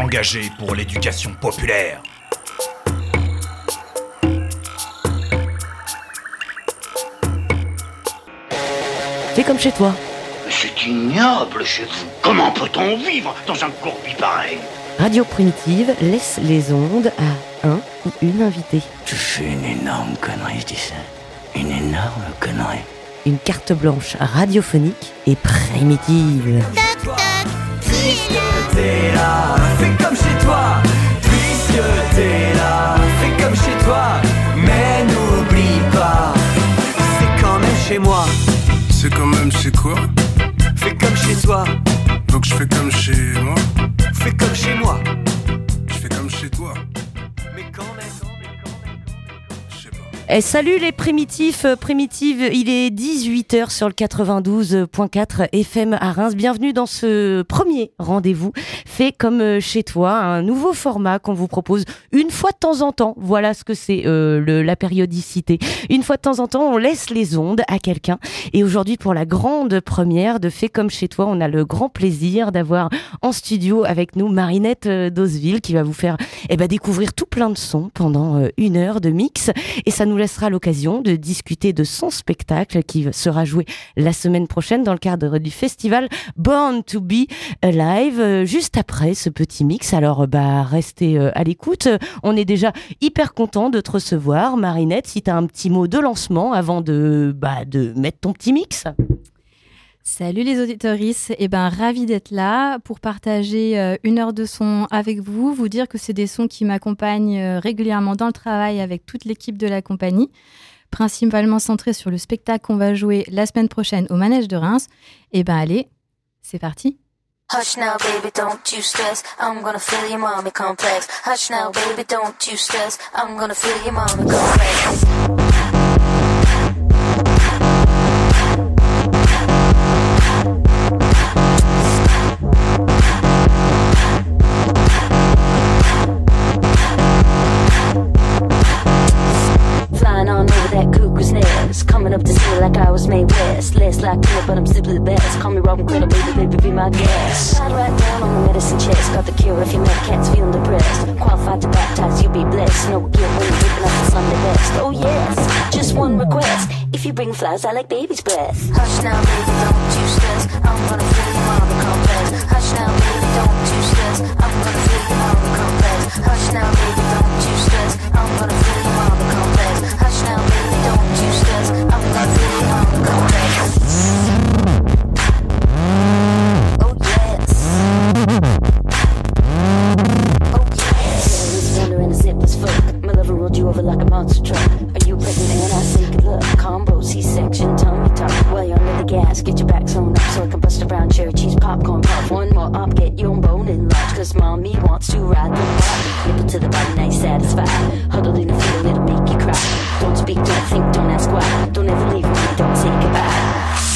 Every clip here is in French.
engagé pour l'éducation populaire. Fais comme chez toi. C'est ignoble chez vous. Comment peut-on vivre dans un courbi pareil ? Radio Primitive laisse les ondes à un ou une invitée. Tu fais une énorme connerie, je dis ça. Une énorme connerie. Une carte blanche radiophonique et primitive. Puisque t'es là, fais comme chez toi. Puisque t'es là, fais comme chez toi. Mais n'oublie pas, c'est quand même chez moi. C'est quand même chez quoi ? Fais comme chez toi. Donc je fais comme chez moi ? Fais comme chez moi. Je fais comme chez toi. Mais quand même. Je sais pas. Et salut les primitifs, primitives, il est 18h sur le 92.4 FM à Reims. Bienvenue dans ce premier rendez-vous fait comme chez toi, un nouveau format qu'on vous propose une fois de temps en temps. Voilà ce que c'est la périodicité. Une fois de temps en temps, on laisse les ondes à quelqu'un. Et aujourd'hui, pour la grande première de Fait comme chez toi, on a le grand plaisir d'avoir en studio avec nous Marinette d'Oseville qui va vous faire découvrir tout plein de sons pendant une heure de mix. Et ça nous laissera l'occasion de discuter de son spectacle qui sera joué la semaine prochaine dans le cadre du festival Born to Be Alive, juste après ce petit mix. Alors restez à l'écoute. On est déjà hyper content de te recevoir, Marinette. Si tu as un petit mot de lancement avant de mettre ton petit mix. Salut les auditorices, ravi d'être là pour partager une heure de son avec vous, vous dire que c'est des sons qui m'accompagnent régulièrement dans le travail avec toute l'équipe de la compagnie, principalement centrés sur le spectacle qu'on va jouer la semaine prochaine au Manège de Reims. Allez, c'est parti. Hush now, baby, don't you stress. I'm gonna feel your mommy complex. Hush now, baby, don't you stress. I'm gonna feel your mommy complex. Flying on over that cuckoo's nest, coming up to see me like I was made west. Less like killer, but I'm simply the best. Call me Robin Criddle, baby, be my guest. Slide right down on the medicine chest, got the cure if your mad cat's feeling depressed. Qualified to baptize, you'll be blessed. No guilt when you're ripping up the Sunday best. Oh yes, just one request. If you bring flowers, I like baby's breath. Hush now, baby, don't you stress. I'm gonna feel your mommy complex. Hush now, baby, don't you stress. I'm gonna feel your mommy complex. Hush now, baby, don't you stress. I'm gonna feel your mommy complex. Hush now, baby, don't you stress. I'm gonna feel your mommy complex. Oh yes. Oh yes. It's thunder and a zip as fuck. My lover rolled you over like a monster truck. Are you pregnant and I say good luck? Combo, C-section, tummy tuck. While you're under the gas, get your back sewn up so I can bust around cherry cheese, popcorn puff. One more up, get your own bone in lunch. Cause mommy wants to ride the bike. Nipple to the body, now you're satisfied. Huddled in a field, it'll make you cry. Don't speak, don't think, don't ask why. Don't ever leave me, don't say goodbye.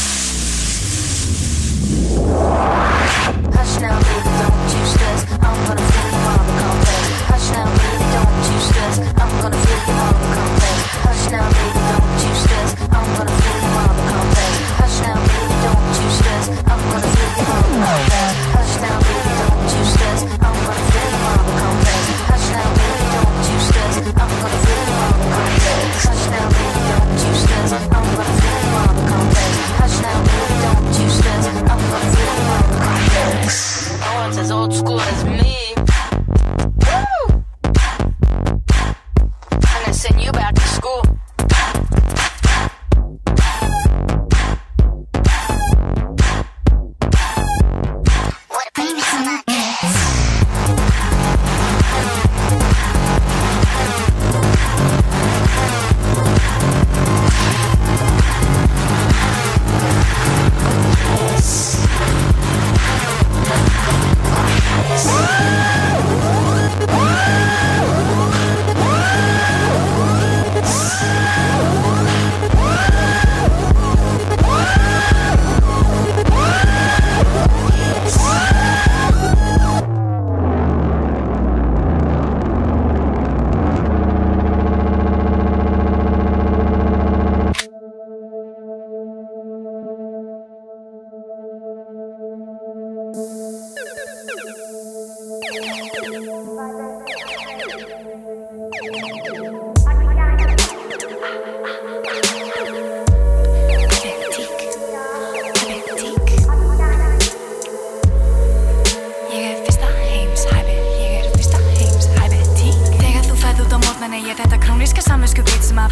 Hush now, baby, don't you stress. I'm gonna feel your mama complex. Hush now, baby, don't you stress. I'm gonna feel your mama complex. Hush now, baby, don't you stress. I'm gonna feel your mama complex. Hush now, baby, don't you stress. I'm gonna feel your mama complex. Hush now, baby, don't you stress. I'm gonna feel your mama complex. Hush now, baby, don't you stress.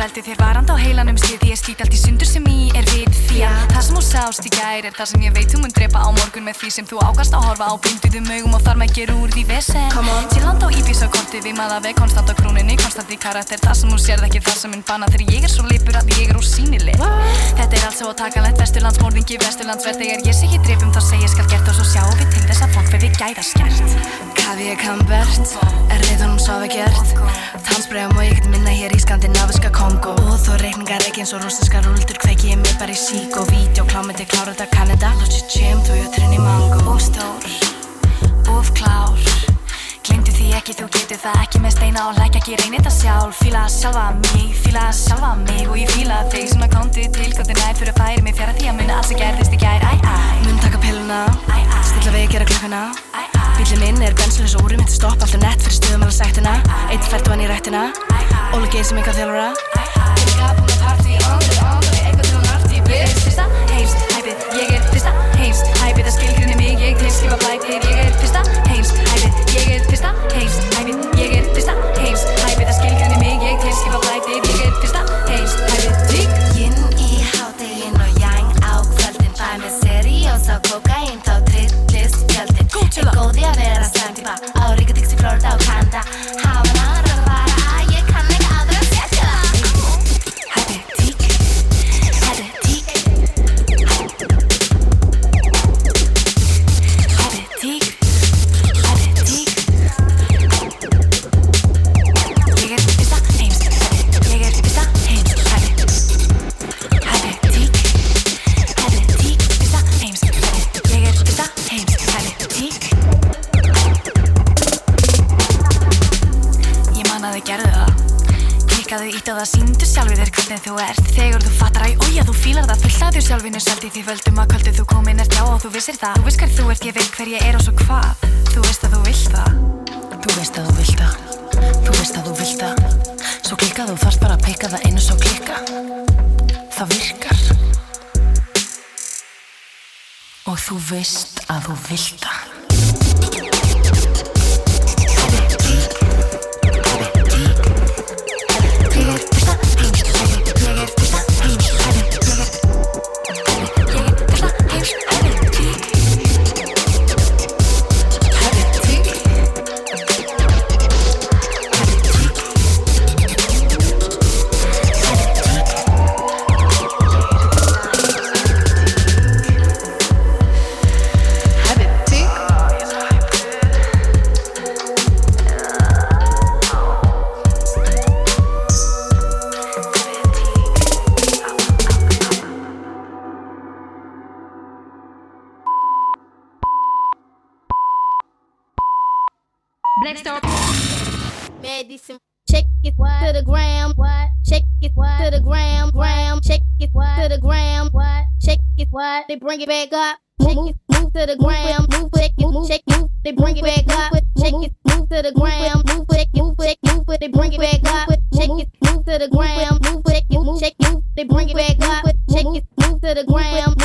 veldi þér varand á heilanum slið. Ég slít allt í sundur sem í vit því að það sem þú sást í gær það sem ég veit þú mun drepa á morgun með því sem þú ákast að horfa á blinduðum augum og þar með gera úr því vesen. Sýrland á Ibiza korti við maða veg konstant á krúninni, konstant í karakter það sem þú sérð ekki það sem mun banna þegar ég svo lipur að ég ósýnileg. Þetta allt svo takanlegt, vesturlandsmorðingi, vesturlandsverð þegar ég sé ekki drepum þá segi ég skal gert og svo sjáum við til þess að fólk verði gæðaskert. Kavi ég kambert, riðunum sofa gert Tannsbregum og ég get minna hér í skandinaviska Kongo Og þó reikningar ekki eins og rústinskar rúldur kveiki ég mig bara í sík og vídeo klámyndi klára þetta Kanada Lótsi tjem, þú jöturinn í mango Of stór, of klár Gleymdu því ekki, þú getur það ekki með steina og læk ekki reyni þetta sjálf Fíla sjálfa mig og ég fíla þig Svona komdu til gottir nær fyrir að færi mig fjara því að muna allt sem gerðist í gær Mun taka pilluna, stilla við gera klukkuna Bíllinn minn bensinlaus og úrið mitt stopp alltaf nett fyrir stuðum alveg sektina Eitt fært vann í rættina Óli geir sem eitthvað þjálfara Tilga búin að partí, andri, eitthvað til hún arti Bitch, fyrsta heims, hæpið, ég fyrsta heims Hæpið að skilgrinni mig, ég tilskipa blætir Ég fyrsta heims, hæpið, ég fyrsta heims Hæpið, ég fyrsta heims Hæpið að skilgrinni mig, ég tilskipa blætir Ég fyrsta heims, hæpið, tík Yin í hádegin og yang á kvöldin Fæ með seriós á kokain, þá trillist fjöldin Góði að vera slæmtíma á Ríkadixi, Florida og Kanada Hafa náður að fara að ég kann ekki aðra að setja það Hætti tík Hætti tík Hætti tík Hætti tík Ég fyrsta heims Ég fyrsta heims Hætti tík Hætti tík Fyrsta heims Ég fyrsta heims Hætti tík Þið gerðu það Klikkaðu ítt á það, sýndu sjálfið þér hvernig þú ert Þegar þú fattar að ója þú fílar það Fullaðu sjálfinu seldi því völdum að kvöldu þú komin ert já og þú vissir það Þú veist hver þú ert, ég veit hver ég er og svo hvað Þú veist að þú vilt það Þú veist að þú vilt það Þú veist að þú vilt það Svo klikkaðu þú þarft bara að peka það einu svo klikka Það virkar Og þú veist að þú vilt það Medicine, shake it to the gram, what? Shake it to the gram, shake it to the gram, what? Shake it, what? They bring it back up. Move to the gram, shake it, they bring it back up. Shake it, move to the gram, they bring it back up. Shake it, move to the gram, shake it, they bring it back up. Shake it, move to the gram,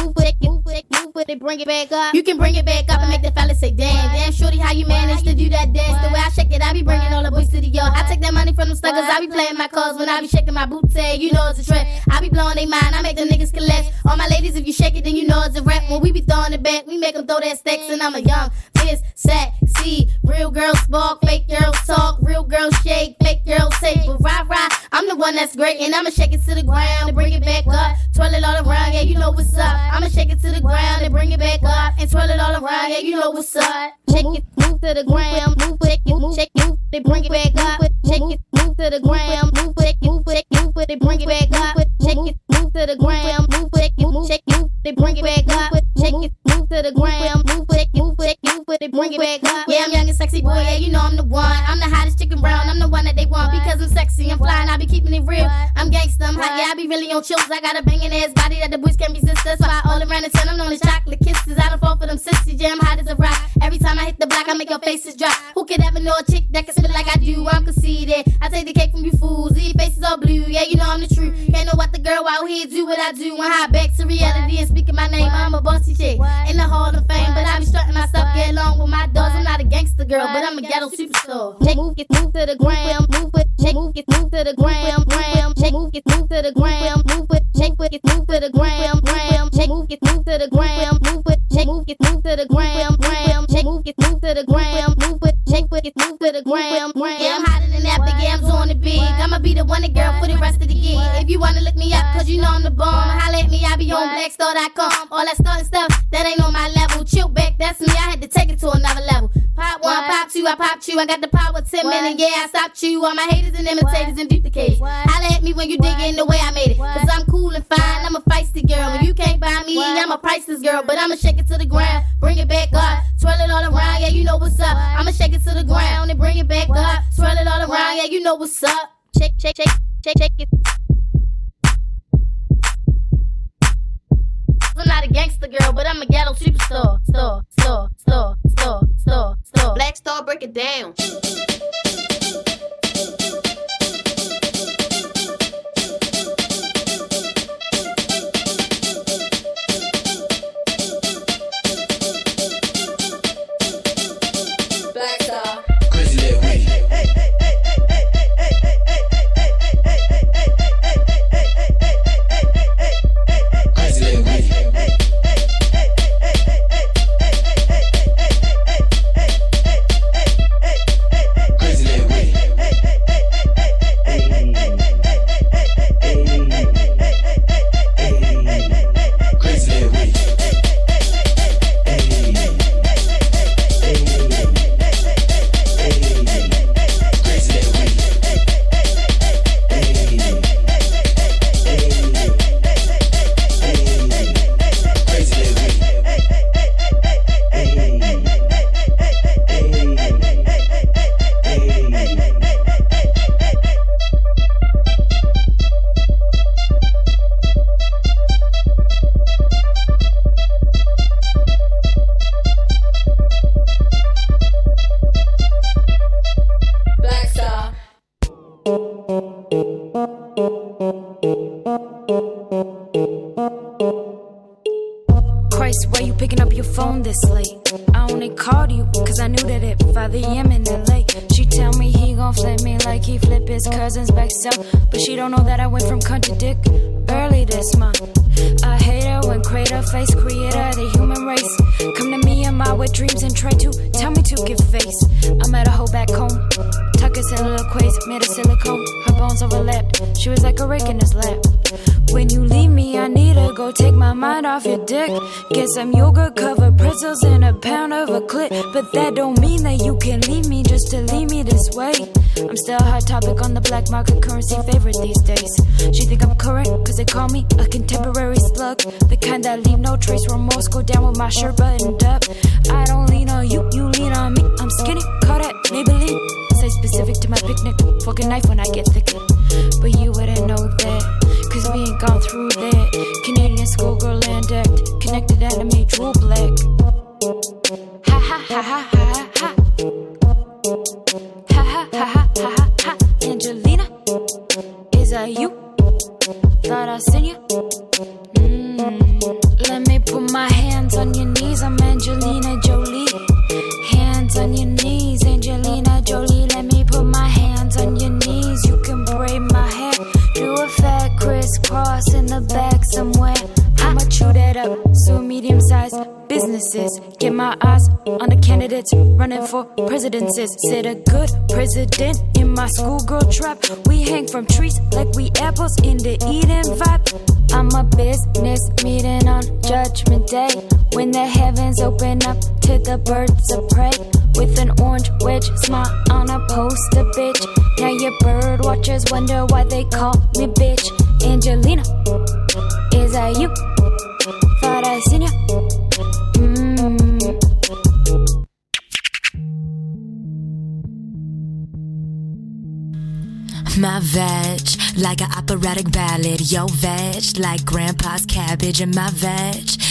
they bring it back up. You can bring it back up and make the fella say, damn, shorty, how you manage to do that dance? The way I shake it, I be bringing all the boys to the yard. I take that money from them suckers, I be playing my cards when I be shaking my booty. You know it's a trend. I be blowing they mind, I make them niggas collect. All my ladies, if you shake it, then you know it's a rap. When we be throwing it back, we make them throw that stacks. And I'm a young, fierce, sexy, real girl spark, fake girl talk, real girl shake, fake girl say, but rah, I'm the one that's great, and I'ma shake it to the ground and bring it back up, twirl it all around, yeah, you know what's up. I'ma shake it to the ground and bring it back up, and twirl it all around, yeah, you know what's up. Shake it, move to the ground, shake it, they bring it back up. Shake it, move to the ground, shake it, they bring it back up. Shake it, move to the ground, shake it, they bring it back up. Shake it, move to the ground, shake it, they bring it back up. Yeah, I'm young and sexy boy, yeah, you know I'm the one. I'm the hottest chicken brown, I'm the one that they want because I'm sexy, I'm flying, I be keeping it real. I'm gangsta, I'm hot, yeah, I be really on chills. I got a banging ass body that the boys can't resist. That's why all around the town I'm known as chocolate kisses. I don't fall for them sissies, yeah, I'm hot as a rock. Every time I hit the block, I make your faces drop. Who could ever know a chick that can spit like I do? I'm conceited. I take the cake from you fools. These faces all blue. Yeah, you know I'm the truth. Can't know what the girl out here do what I do. When high back to reality and speaking my name, I'm a bossy chick in the Hall of Fame. But I be strutting myself, get along with my dogs. I'm not a gangster girl, but I'm a ghetto superstar. Move, get move to the gram, move it, shake, move, get move to the gram, shake, move, get move to the gram, move it, shake, get move to the gram, shake, move, get move to the gram, move it, shake, move, get move to the gram, shake, move, get move to the gram, move it, shake, get move to the gram. Yeah, I'm hotter than that, big M's on the beat. I'ma be the one, the girl for the rest of the gig. If you wanna look me up, cause you know I'm the bomb, holla at me, I be on blackstar.com. All that starting stuff, that ain't on my level. Chill back, that's me, I had to take it to another level. Pop one, pop two, I popped you. I got the power 10 minutes, yeah, I stopped you. All my haters and imitators and duplicates. Holla at me when you dig in the way I made it. Cause I'm cool and fine, I'm a feisty girl. When you can't buy me, I'm a priceless girl. But I'ma shake it to the ground, bring it back up. Twirl it all around, yeah, you know what's up. I'ma shake it to the ground and bring it back up. Twirl it all around, yeah, you know what's up. Shake, shake, shake, shake, shake it. I'm not a gangster girl, but I'm a ghetto superstar. Star. Black Star, break it down. Black Star. Crazy little way. Crazy little way. Christ, why you picking up your phone this late? I only called you cause I knew that at 5 a.m. in LA she tell me he gon' flip me like he flip his cousins back south. But she don't know that I went from cunt to dick early this month. I hate her when crater face creator the human race come to me in my wet dreams and try to tell me to give face. I met a hoe back home, tuck his soliloquies, made of silicone, her bones overlapped. She was like a rake in his lap. When you leave me, I need to go take my mind off your dick. Get some yogurt covered pretzels and a pound of a clit. But that don't mean that you can leave me just to leave me this way. I'm still a hot topic on the black market, currency favorite these days. She think I'm current cause they call me a contemporary slug, the kind that leave no trace remorse, go down with my shirt buttoned up. I don't lean on you, you lean on me. I'm skinny, call that Maybelline. Say specific to my picnic, fork a knife when I get thicker. But you wouldn't know that, cause we ain't gone through that. Canadian schoolgirl land act, connected anime, drool black. Ha ha ha ha ha ha. Ha ha ha ha ha ha. Angelina, is that you? Thought I seen you. Let me put my hands on your knees, I'm Angelina Jolie. Hands on your knees, Angelina Jolie. Let me put my hands on your knees. You can braid my hair, do a fat crisscross in the back somewhere. I'ma chew that up, so medium-sized businesses. Get my eyes on the candidates running for presidencies. Sit a good president in my schoolgirl trap. We hang from trees like we apples in the Eden vibe. I'm a business meeting on Judgment Day, when the heavens open up to the birds of prey. With an orange wedge smile on a poster, bitch. Now your bird watchers wonder why they call me bitch. Angelina, is that you? Thought I seen you. My veg, like an operatic ballad. Yo, veg, like grandpa's cabbage. And my veg,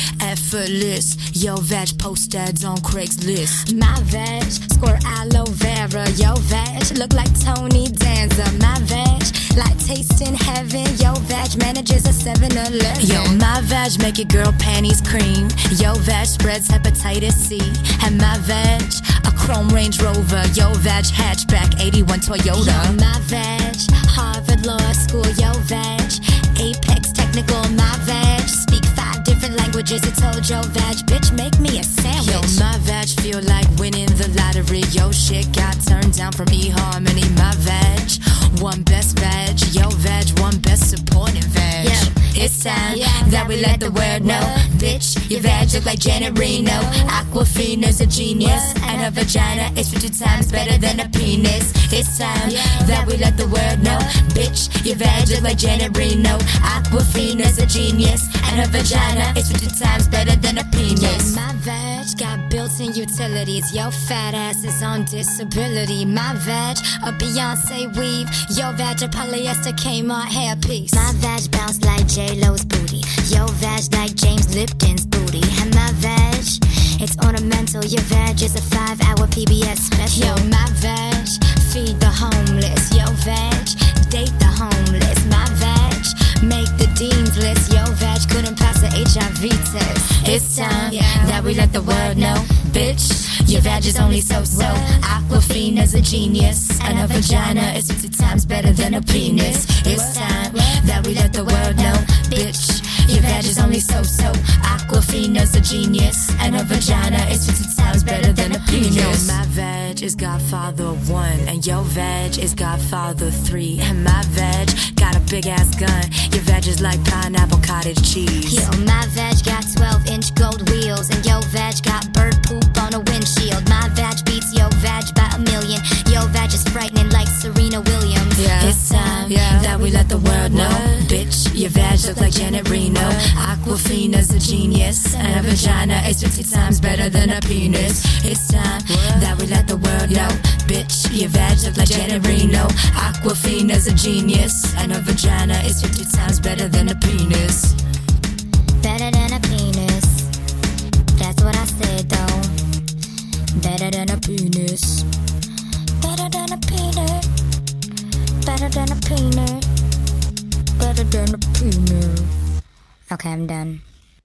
effortless. Yo veg post ads on Craigslist. My veg squirt aloe vera. Yo veg look like Tony Danza. My veg like tasting heaven. Yo veg manages a 7-Eleven. Yo my veg make your girl panties cream. Yo veg spreads hepatitis C. And my veg a chrome Range Rover. Yo veg hatchback 81 Toyota. Yo my veg Harvard Law School. Yo veg Apex Technical. My veg speak 5 different languages. I told yo veg bitch make me a sandwich. Yo my veg feel like winning the lottery. Yo shit got turned down from eHarmony. My veg one best veg. Yo veg one best supporting veg. Yeah. It's time that we let the world know. Bitch, your veg look like Janet Reno. Aquafina's a genius, and her vagina is 50 times better than a penis. It's time that we let the world know. Bitch, your veg look like Janet Reno. Aquafina's a genius, and her vagina is 50 times better than a penis. My veg got built-in utilities. Yo fat ass is on disability. My veg a Beyonce weave. Yo veg a polyester Kmart hairpiece. My veg bounce like J-Lo's booty. Yo veg like James Lipton's booty. And my veg, it's ornamental. Your veg is a 5-hour PBS special. Yo my veg, feed the homeless. Yo veg, date the homeless. My veg, make the dean's list. Yo veg couldn't pass the HIV test. It's time that we let the world know. Bitch, your veg is only so-so. Aquafina's a genius, and her vagina is 50 times better than a penis. It's time that we let the world know. Bitch, your veg is only so-so. Aquafina's a genius, and her vagina is 50 times better than a penis. Yo, my veg is Godfather 1, and your veg is Godfather 3. And my veg got a big-ass gun. Your veg is like pineapple cottage cheese. Yo, my veg got 12-inch gold wheels, and yo veg got bird poop on a windshield. My veg beats yo veg by a million. Yo veg is frightening like Serena Williams. It's time that we let the world know. Bitch, your veg look like Janet Reno. Aquafina's a genius, and her vagina is 50 times better than a penis. It's time that we let the world know. Bitch, your veg look like Janet Reno. Aquafina's a genius, and her vagina is 50 times better than a penis. Better than a penis. That's what I said though. Better than a penis. Better than a penis. Better than a penis. Better than a penis. Okay, I'm done.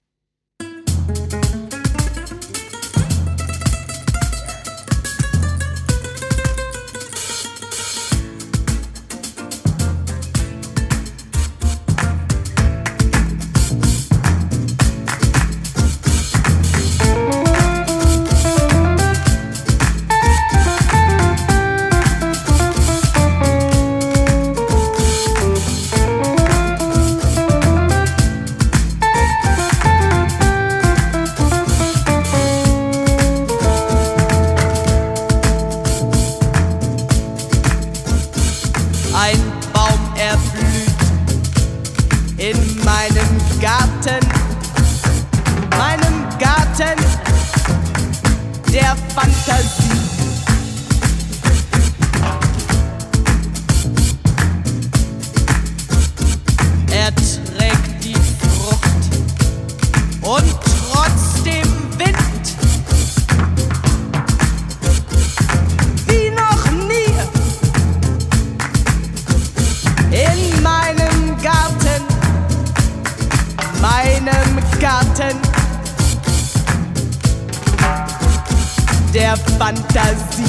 Der Fantasie.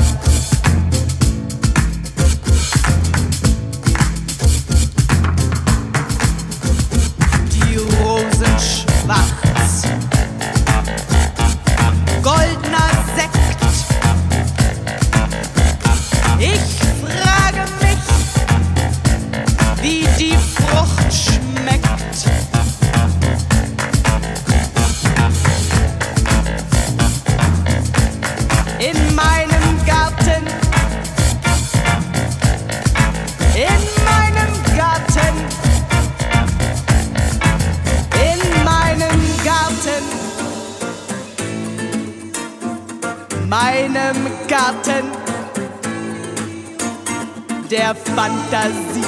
Die Rosen schwarz, goldener Sekt. Ich frage mich, wie die Frucht schmeckt. In meinem Garten, in meinem Garten, in meinem Garten, meinem Garten der Fantasie.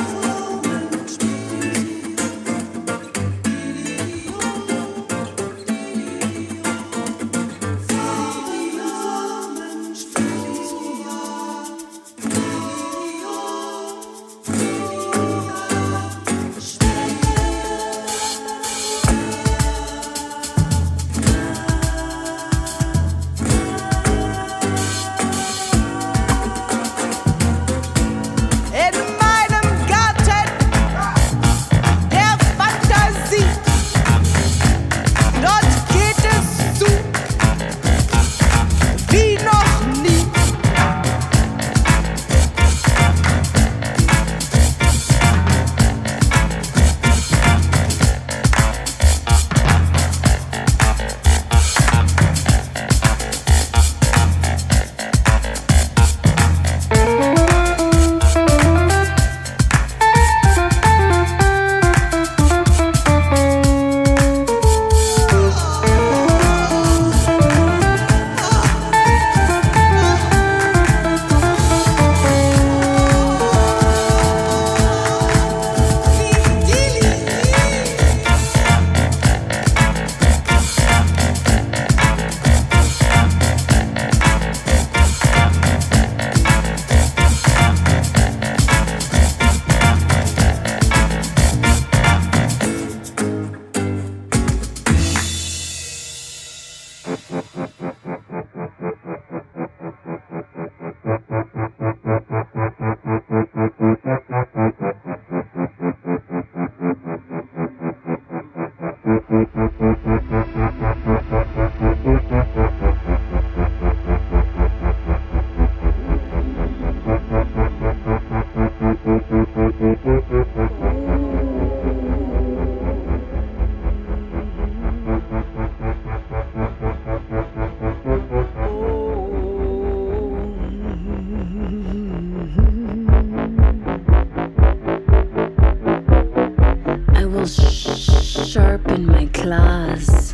Sharpen my claws,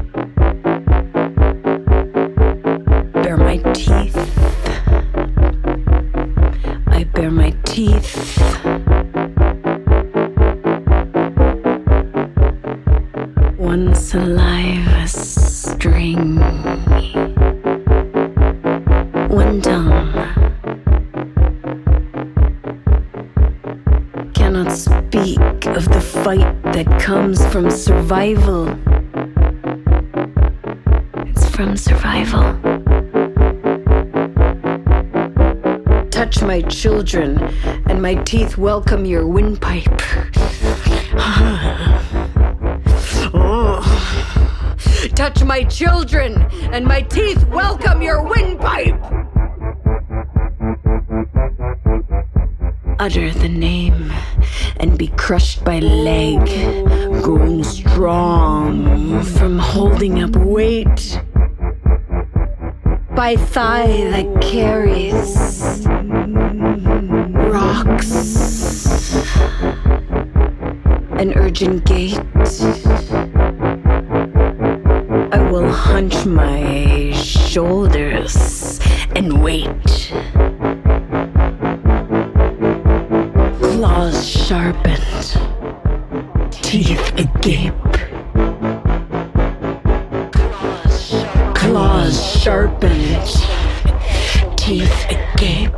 bare my teeth. I bare my teeth. One saliva string, one tongue. Cannot speak of the fight that comes from survival. It's from survival. Touch my children, and my teeth welcome your windpipe. Oh. Touch my children, and my teeth welcome your windpipe. Utter the name and be crushed by leg, growing strong from holding up weight, by thigh that carries rocks, an urgent gait. I will hunch my shoulders and wait. Claws sharpened, teeth agape. Claws sharpened, teeth agape.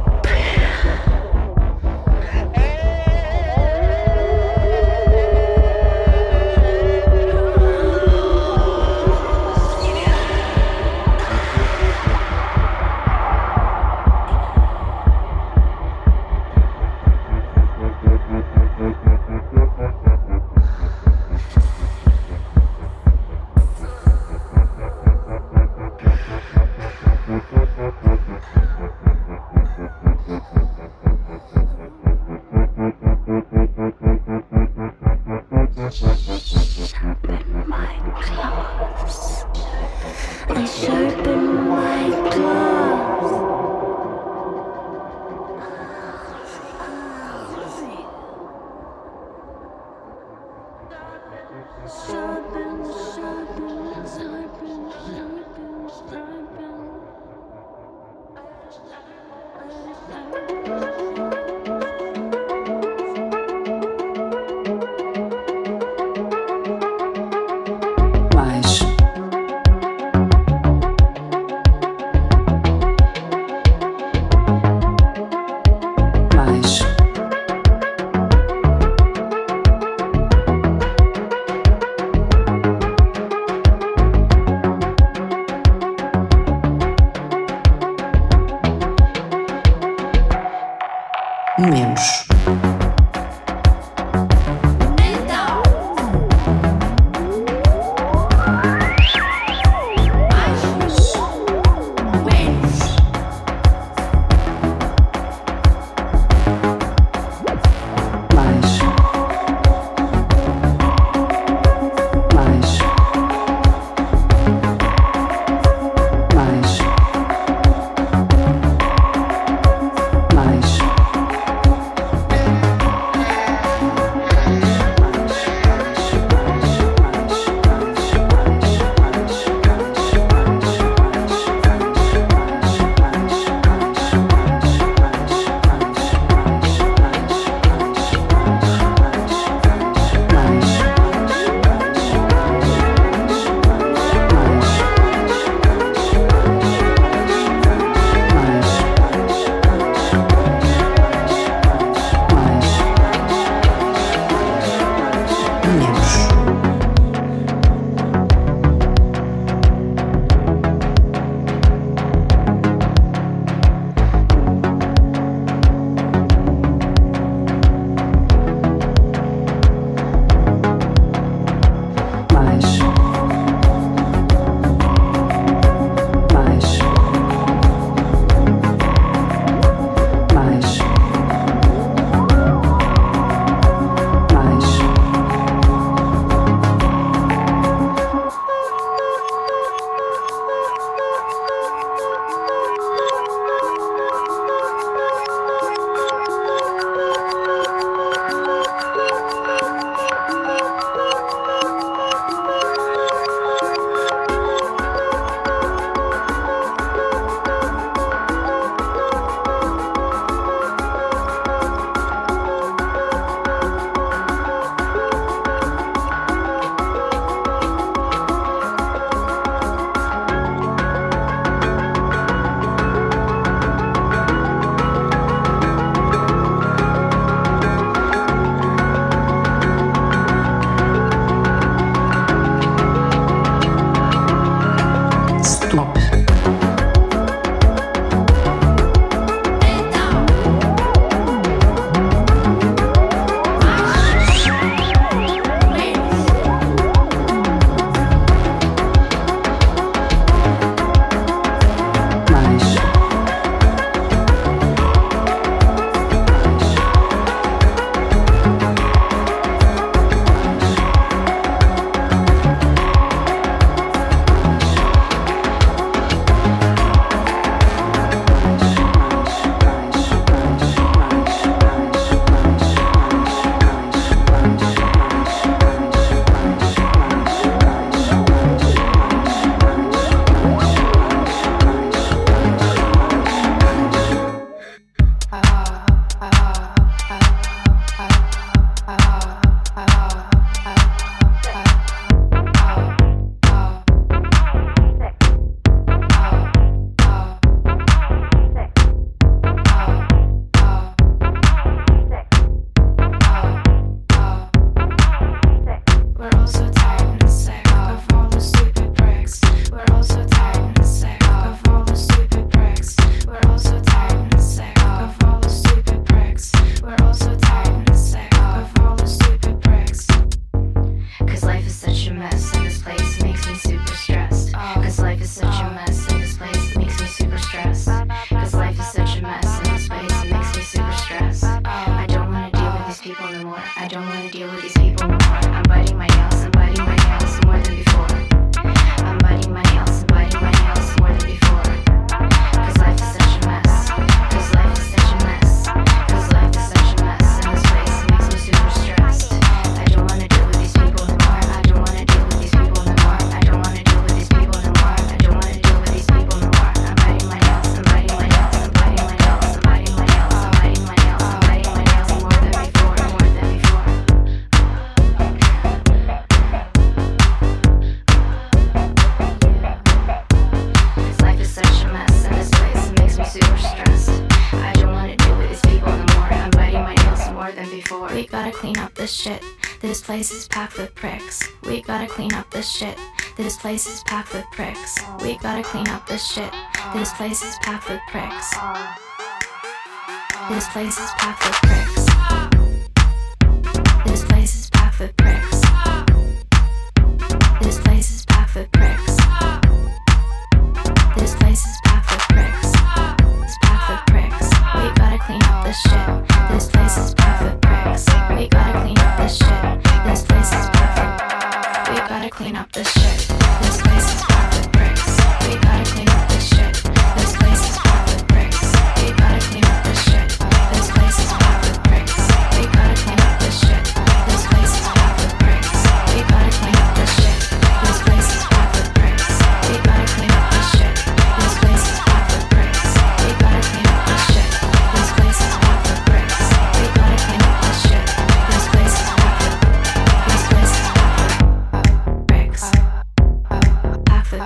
rooftop. This place is packed with pricks. We gotta clean up this shit. This place is packed with pricks. We gotta clean up this shit. This place is packed with pricks. This place is packed with pricks. This place is packed with pricks. This place is packed with pricks. This place is packed with pricks. It's packed with pricks. We gotta clean up this shit. This place is packed with pricks. We gotta clean up this shit. This place is perfect. We gotta clean up this shit. This place is packed with bricks. We gotta clean up this shit. This place is packed with bricks. We gotta clean up this shit. This place is packed with bricks. We gotta clean up this shit. This place is packed with bricks. We gotta clean up this shit. This place is packed with bricks. We gotta clean up this shit. This place is packed with bricks. We gotta clean up this shit. This place is packed with bricks. We gotta clean up this shit. This place is packed with bricks. Packed with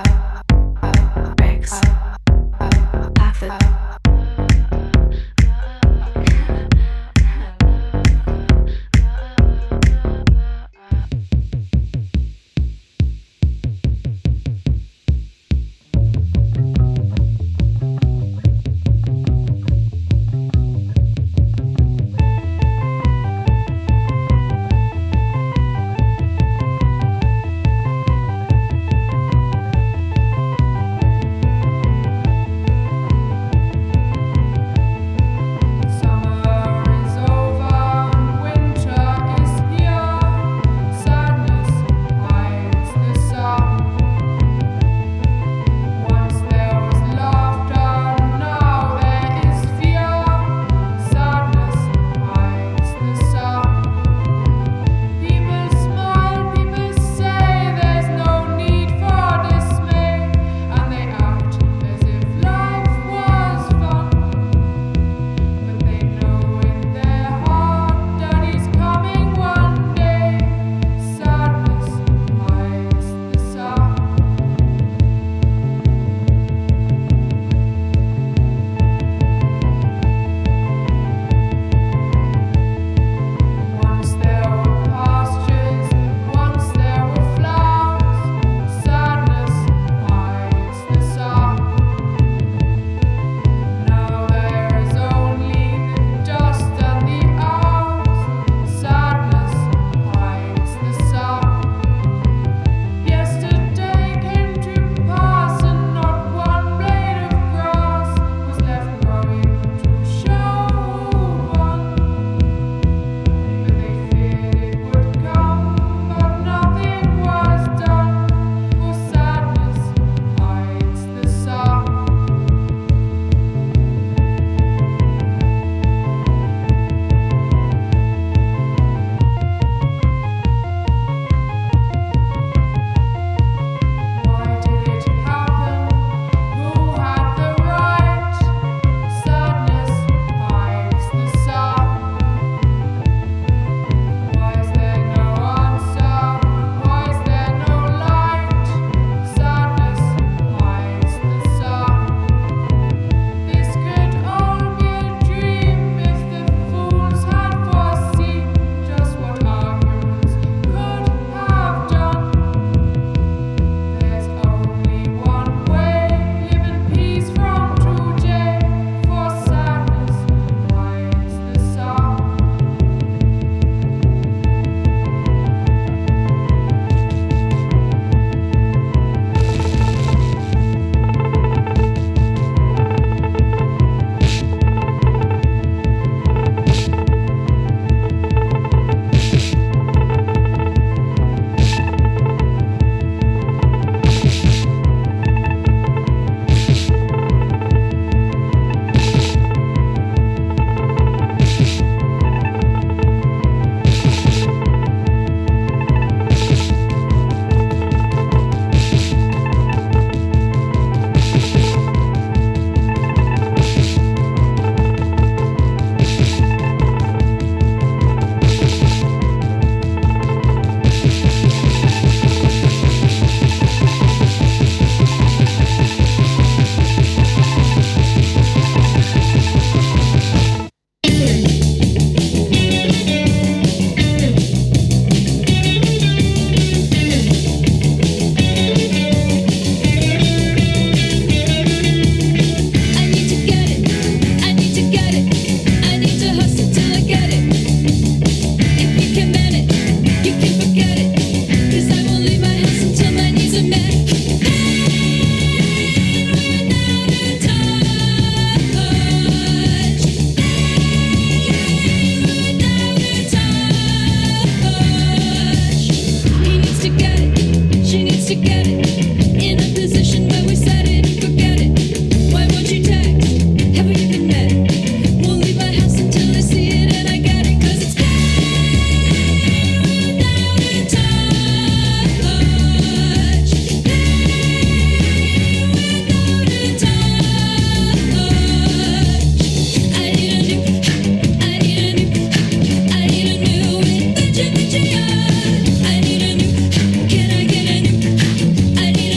I need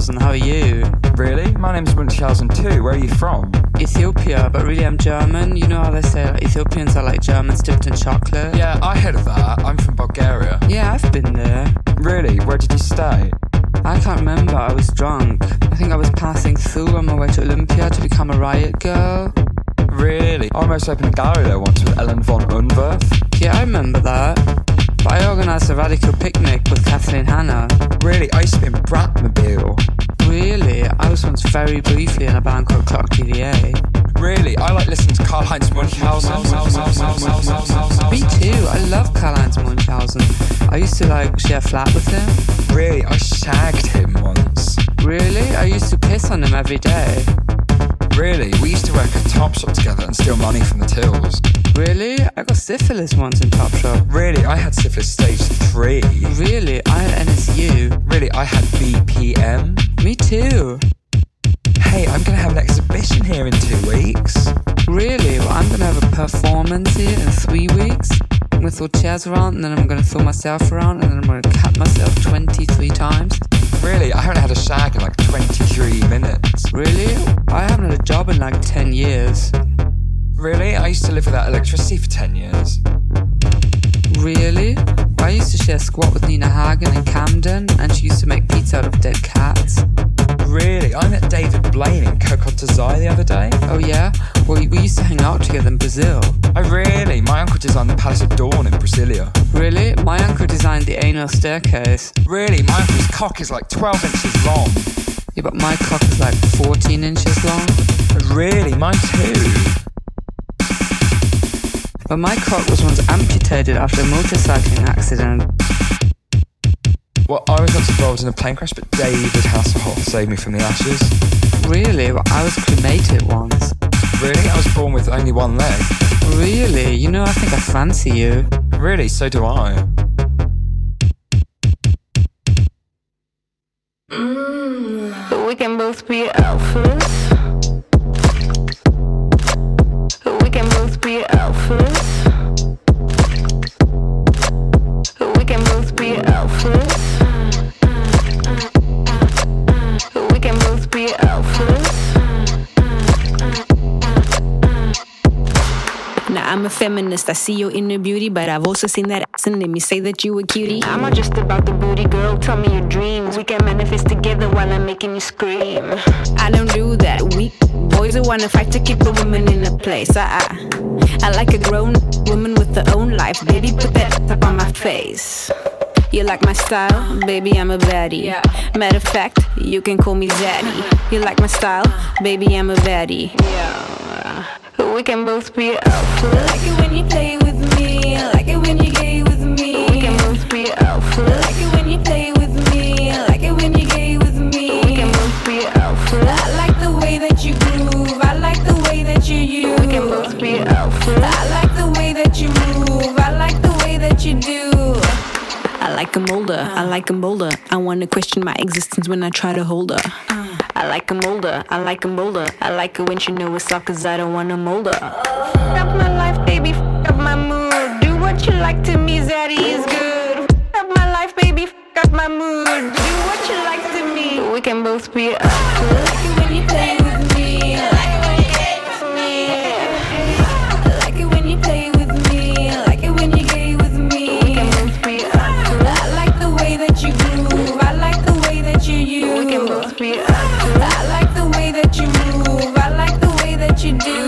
Munchausen, how are you? Really? My name's Munchausen too. Where are you from? Ethiopia, but really I'm German. You know how they say like, Ethiopians are like Germans dipped in chocolate? Yeah, I heard of that. I'm from Bulgaria. Yeah, I've been there. Really? Where did you stay? I can't remember, I was drunk. I think I was passing through on my way to Olympia to become a riot girl. Really? I almost opened a gallery there once with Ellen von Unwerth. Yeah, I remember that. But I organised a radical picnic with Kathleen Hanna. Really? I used to be in Bratmobile. Really? I was once very briefly in a band called Clock TVA. Really? I like listening to Karl-Heinz Munchausen. Me too, I love Karl-Heinz Munchausen. I used to share a flat with him. Really? I shagged him once. Really? I used to piss on him every day. Really? We used to work at Topshop together and steal money from the tills. Really? I got syphilis once in Topshop. Really? I had syphilis stage 3. Really? I had NSU. Really? I had BPM. Me too. Hey, I'm gonna have an exhibition here in 2 weeks. Really? Well, I'm gonna have a performance here in 3 weeks. I'm gonna throw chairs around, and then I'm gonna throw myself around, and then I'm gonna cut myself 23 times. Really? I haven't had a shag in 23 minutes. Really? I haven't had a job in 10 years. Really? I used to live without electricity for 10 years. Really? I used to share a squat with Nina Hagen in Camden, and she used to make pizza out of dead cats. Really? I met David Blaine in Kokotozaï the other day. Oh yeah? Well, we used to hang out together in Brazil. Oh really? My uncle designed the Palace of Dawn in Brasilia. Really? My uncle designed the anal staircase. Really? My uncle's cock is 12 inches long. Yeah, but my cock is 14 inches long. Really? Mine too. But my cock was once amputated after a motorcycling accident. Well, I was once involved in a plane crash, but David Hasselhoff saved me from the ashes. Really? Well, I was cremated once. Really? I was born with only one leg. Really? You know, I think I fancy you. Really? So do I. We can both be alphas. We can both be alphas. We can both be alphas. We can both be alphas. Now I'm a feminist, I see your inner beauty, but I've also seen that ass and let me say that you a cutie. I'm not just about the booty, girl, tell me your dreams. We can manifest together while I'm making you scream. I don't do that, weak boys who wanna fight to keep a woman in a place. I like a grown woman with her own life, baby, put that up on my face. You like my style? Baby, I'm a baddie. Matter of fact, you can call me Zaddy. You like my style? Baby, I'm a baddie. We can both be alpha. I like it when you play with me. I like it when you gay with me. We can both be alpha. I like it when you play with me. I like it when you gay with me. We can both be alpha. I like the way that you groove. I like the way that you use. We can both be alpha. I like the way that you move. I like the way that you do. I like 'em older, I like 'em bolder. I wanna question my existence when I try to hold her. I like 'em older, I like 'em bolder. I like her when she know what's up, cause I don't wanna mold her. F up my life, baby, f up my mood. Do what you like to me, Zaddy is good. F up my life, baby, f up my mood. Do what you like to me. We can both be up. I like it when you play with me. I like it when you gay with me. I like it when you play with me. I like it when you gay with me. We can both be up. I like the way that you groove. I like the way that you use. We can both be up. I like the way that you move. I like the way that you do.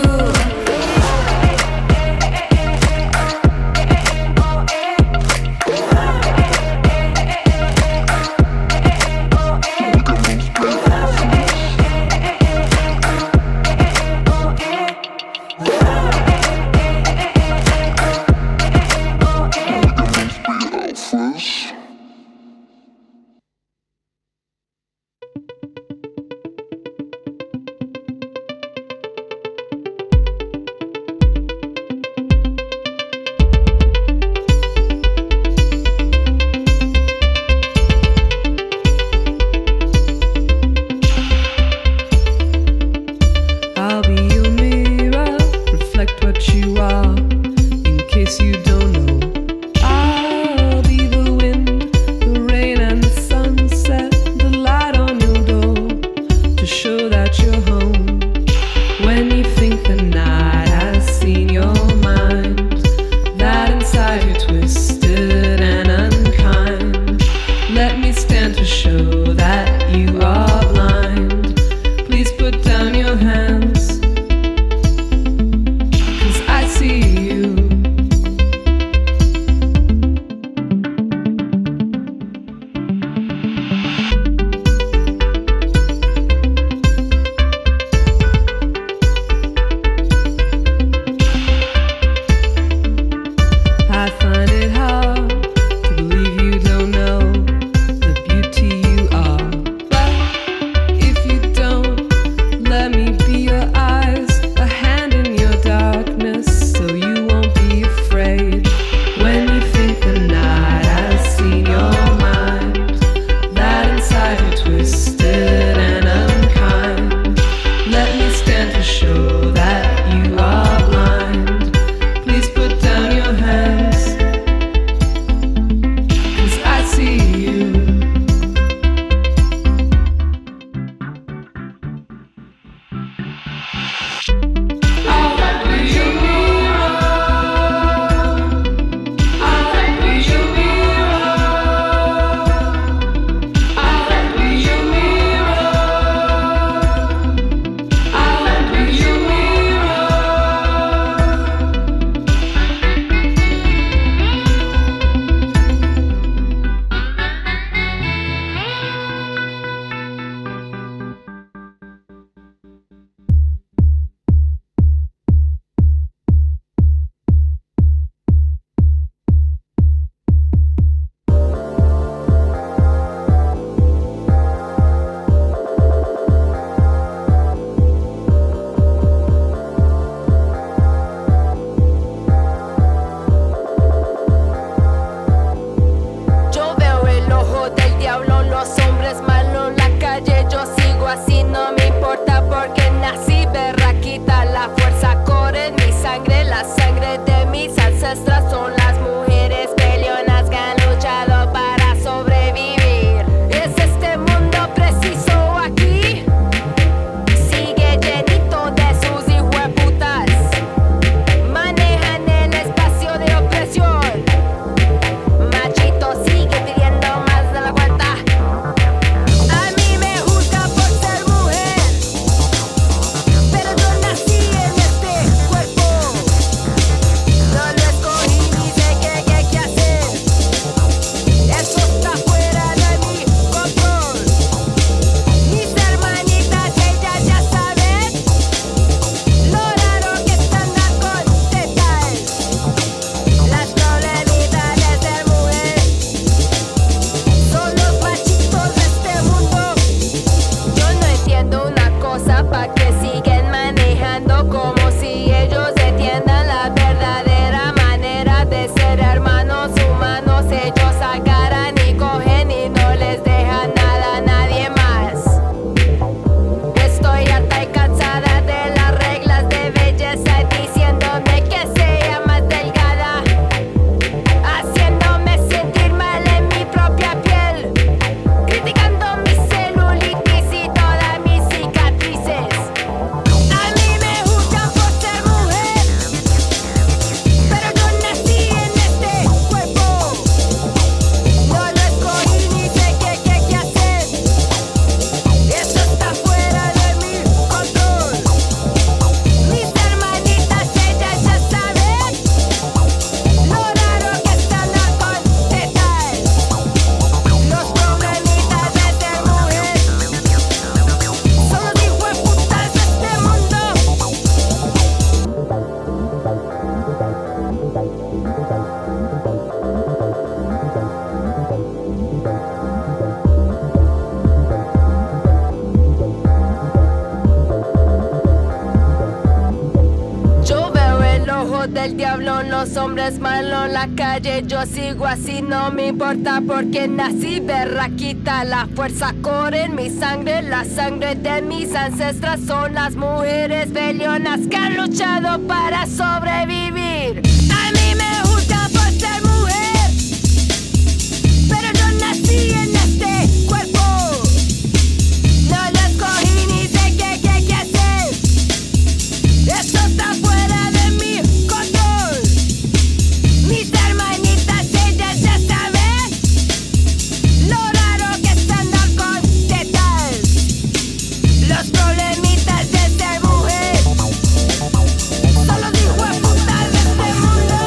ojo del diablo, los hombres malos en la calle. Yo sigo así, no me importa porque nací berraquita. La fuerza corre en mi sangre, la sangre de mis ancestras son las mujeres bellonas que han luchado para sobrevivir. A mí me gusta por ser mujer, pero yo nací en este cuerpo. No lo escogí ni sé qué hacer. Esto está fuera de mi control. Mis hermanitas, ellas ya saben lo raro que es andar con tetas. Los problemitas de ser mujer son los hijos de puta de este mundo.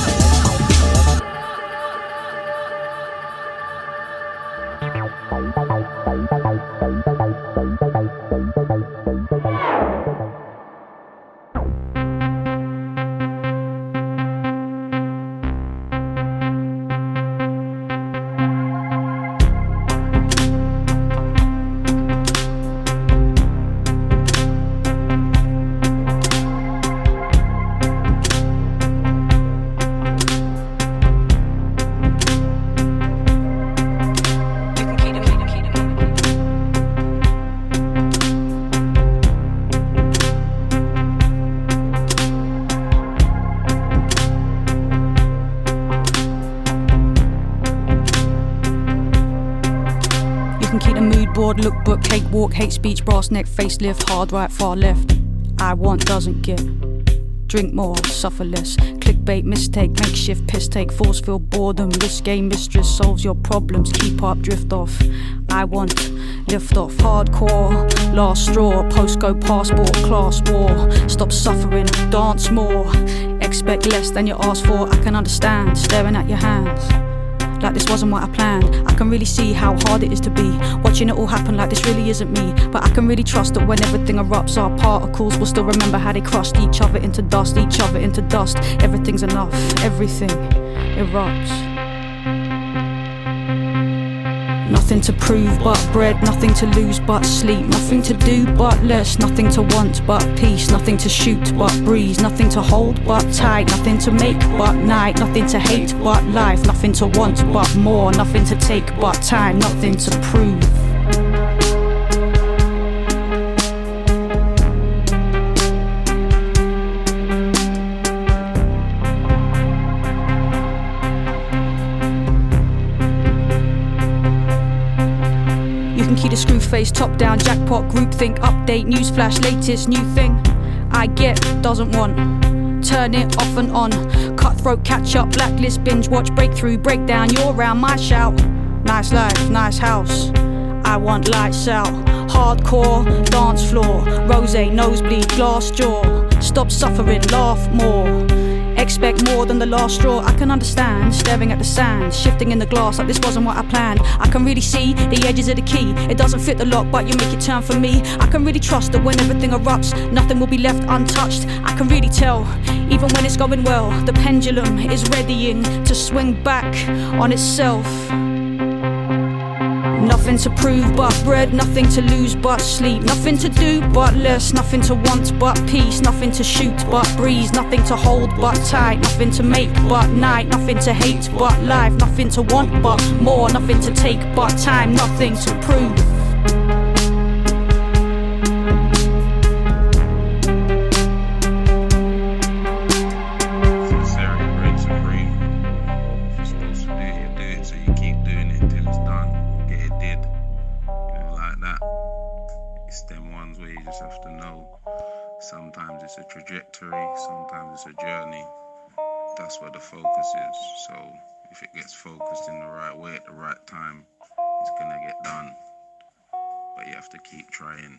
Look book, cake walk, hate speech, brass neck, facelift, hard right, far left. I want, doesn't get. Drink more, suffer less. Clickbait, mistake, makeshift, piss take, force feel boredom. Risque mistress solves your problems. Keep up, drift off. I want, lift off. Hardcore, last straw. Postcode, passport, class war. Stop suffering, dance more. Expect less than you asked for. I can understand, staring at your hands. Like this wasn't what I planned. I can really see how hard it is to be watching it all happen like this really isn't me. But I can really trust that when everything erupts, our particles will still remember how they crushed each other into dust, each other into dust. Everything's enough, everything erupts. Nothing to prove but bread, nothing to lose but sleep, nothing to do but less, nothing to want but peace, nothing to shoot but breeze, nothing to hold but tight, nothing to make but night, nothing to hate but life, nothing to want but more, nothing to take but time, nothing to prove. The screw face, top down, jackpot, groupthink, update, newsflash, latest new thing. I get, doesn't want. Turn it off and on. Cutthroat, catch up, blacklist, binge watch, breakthrough, breakdown. You're round my shout. Nice life, nice house. I want lights out. Hardcore, dance floor. Rosé, nosebleed, glass jaw. Stop suffering, laugh more. Expect more than the last straw. I can understand, staring at the sand, shifting in the glass like this wasn't what I planned. I can really see the edges of the key. It doesn't fit the lock, but you make it turn for me. I can really trust that when everything erupts, nothing will be left untouched. I can really tell, even when it's going well, the pendulum is readying to swing back on itself. Nothing to prove but bread, nothing to lose but sleep, nothing to do but less, nothing to want but peace, nothing to shoot but breeze, nothing to hold but tight, nothing to make but night, nothing to hate but life, nothing to want but more, nothing to take but time, nothing to prove. Sometimes it's a trajectory, sometimes it's a journey. That's where the focus is. So if it gets focused in the right way at the right time, it's gonna get done. But you have to keep trying.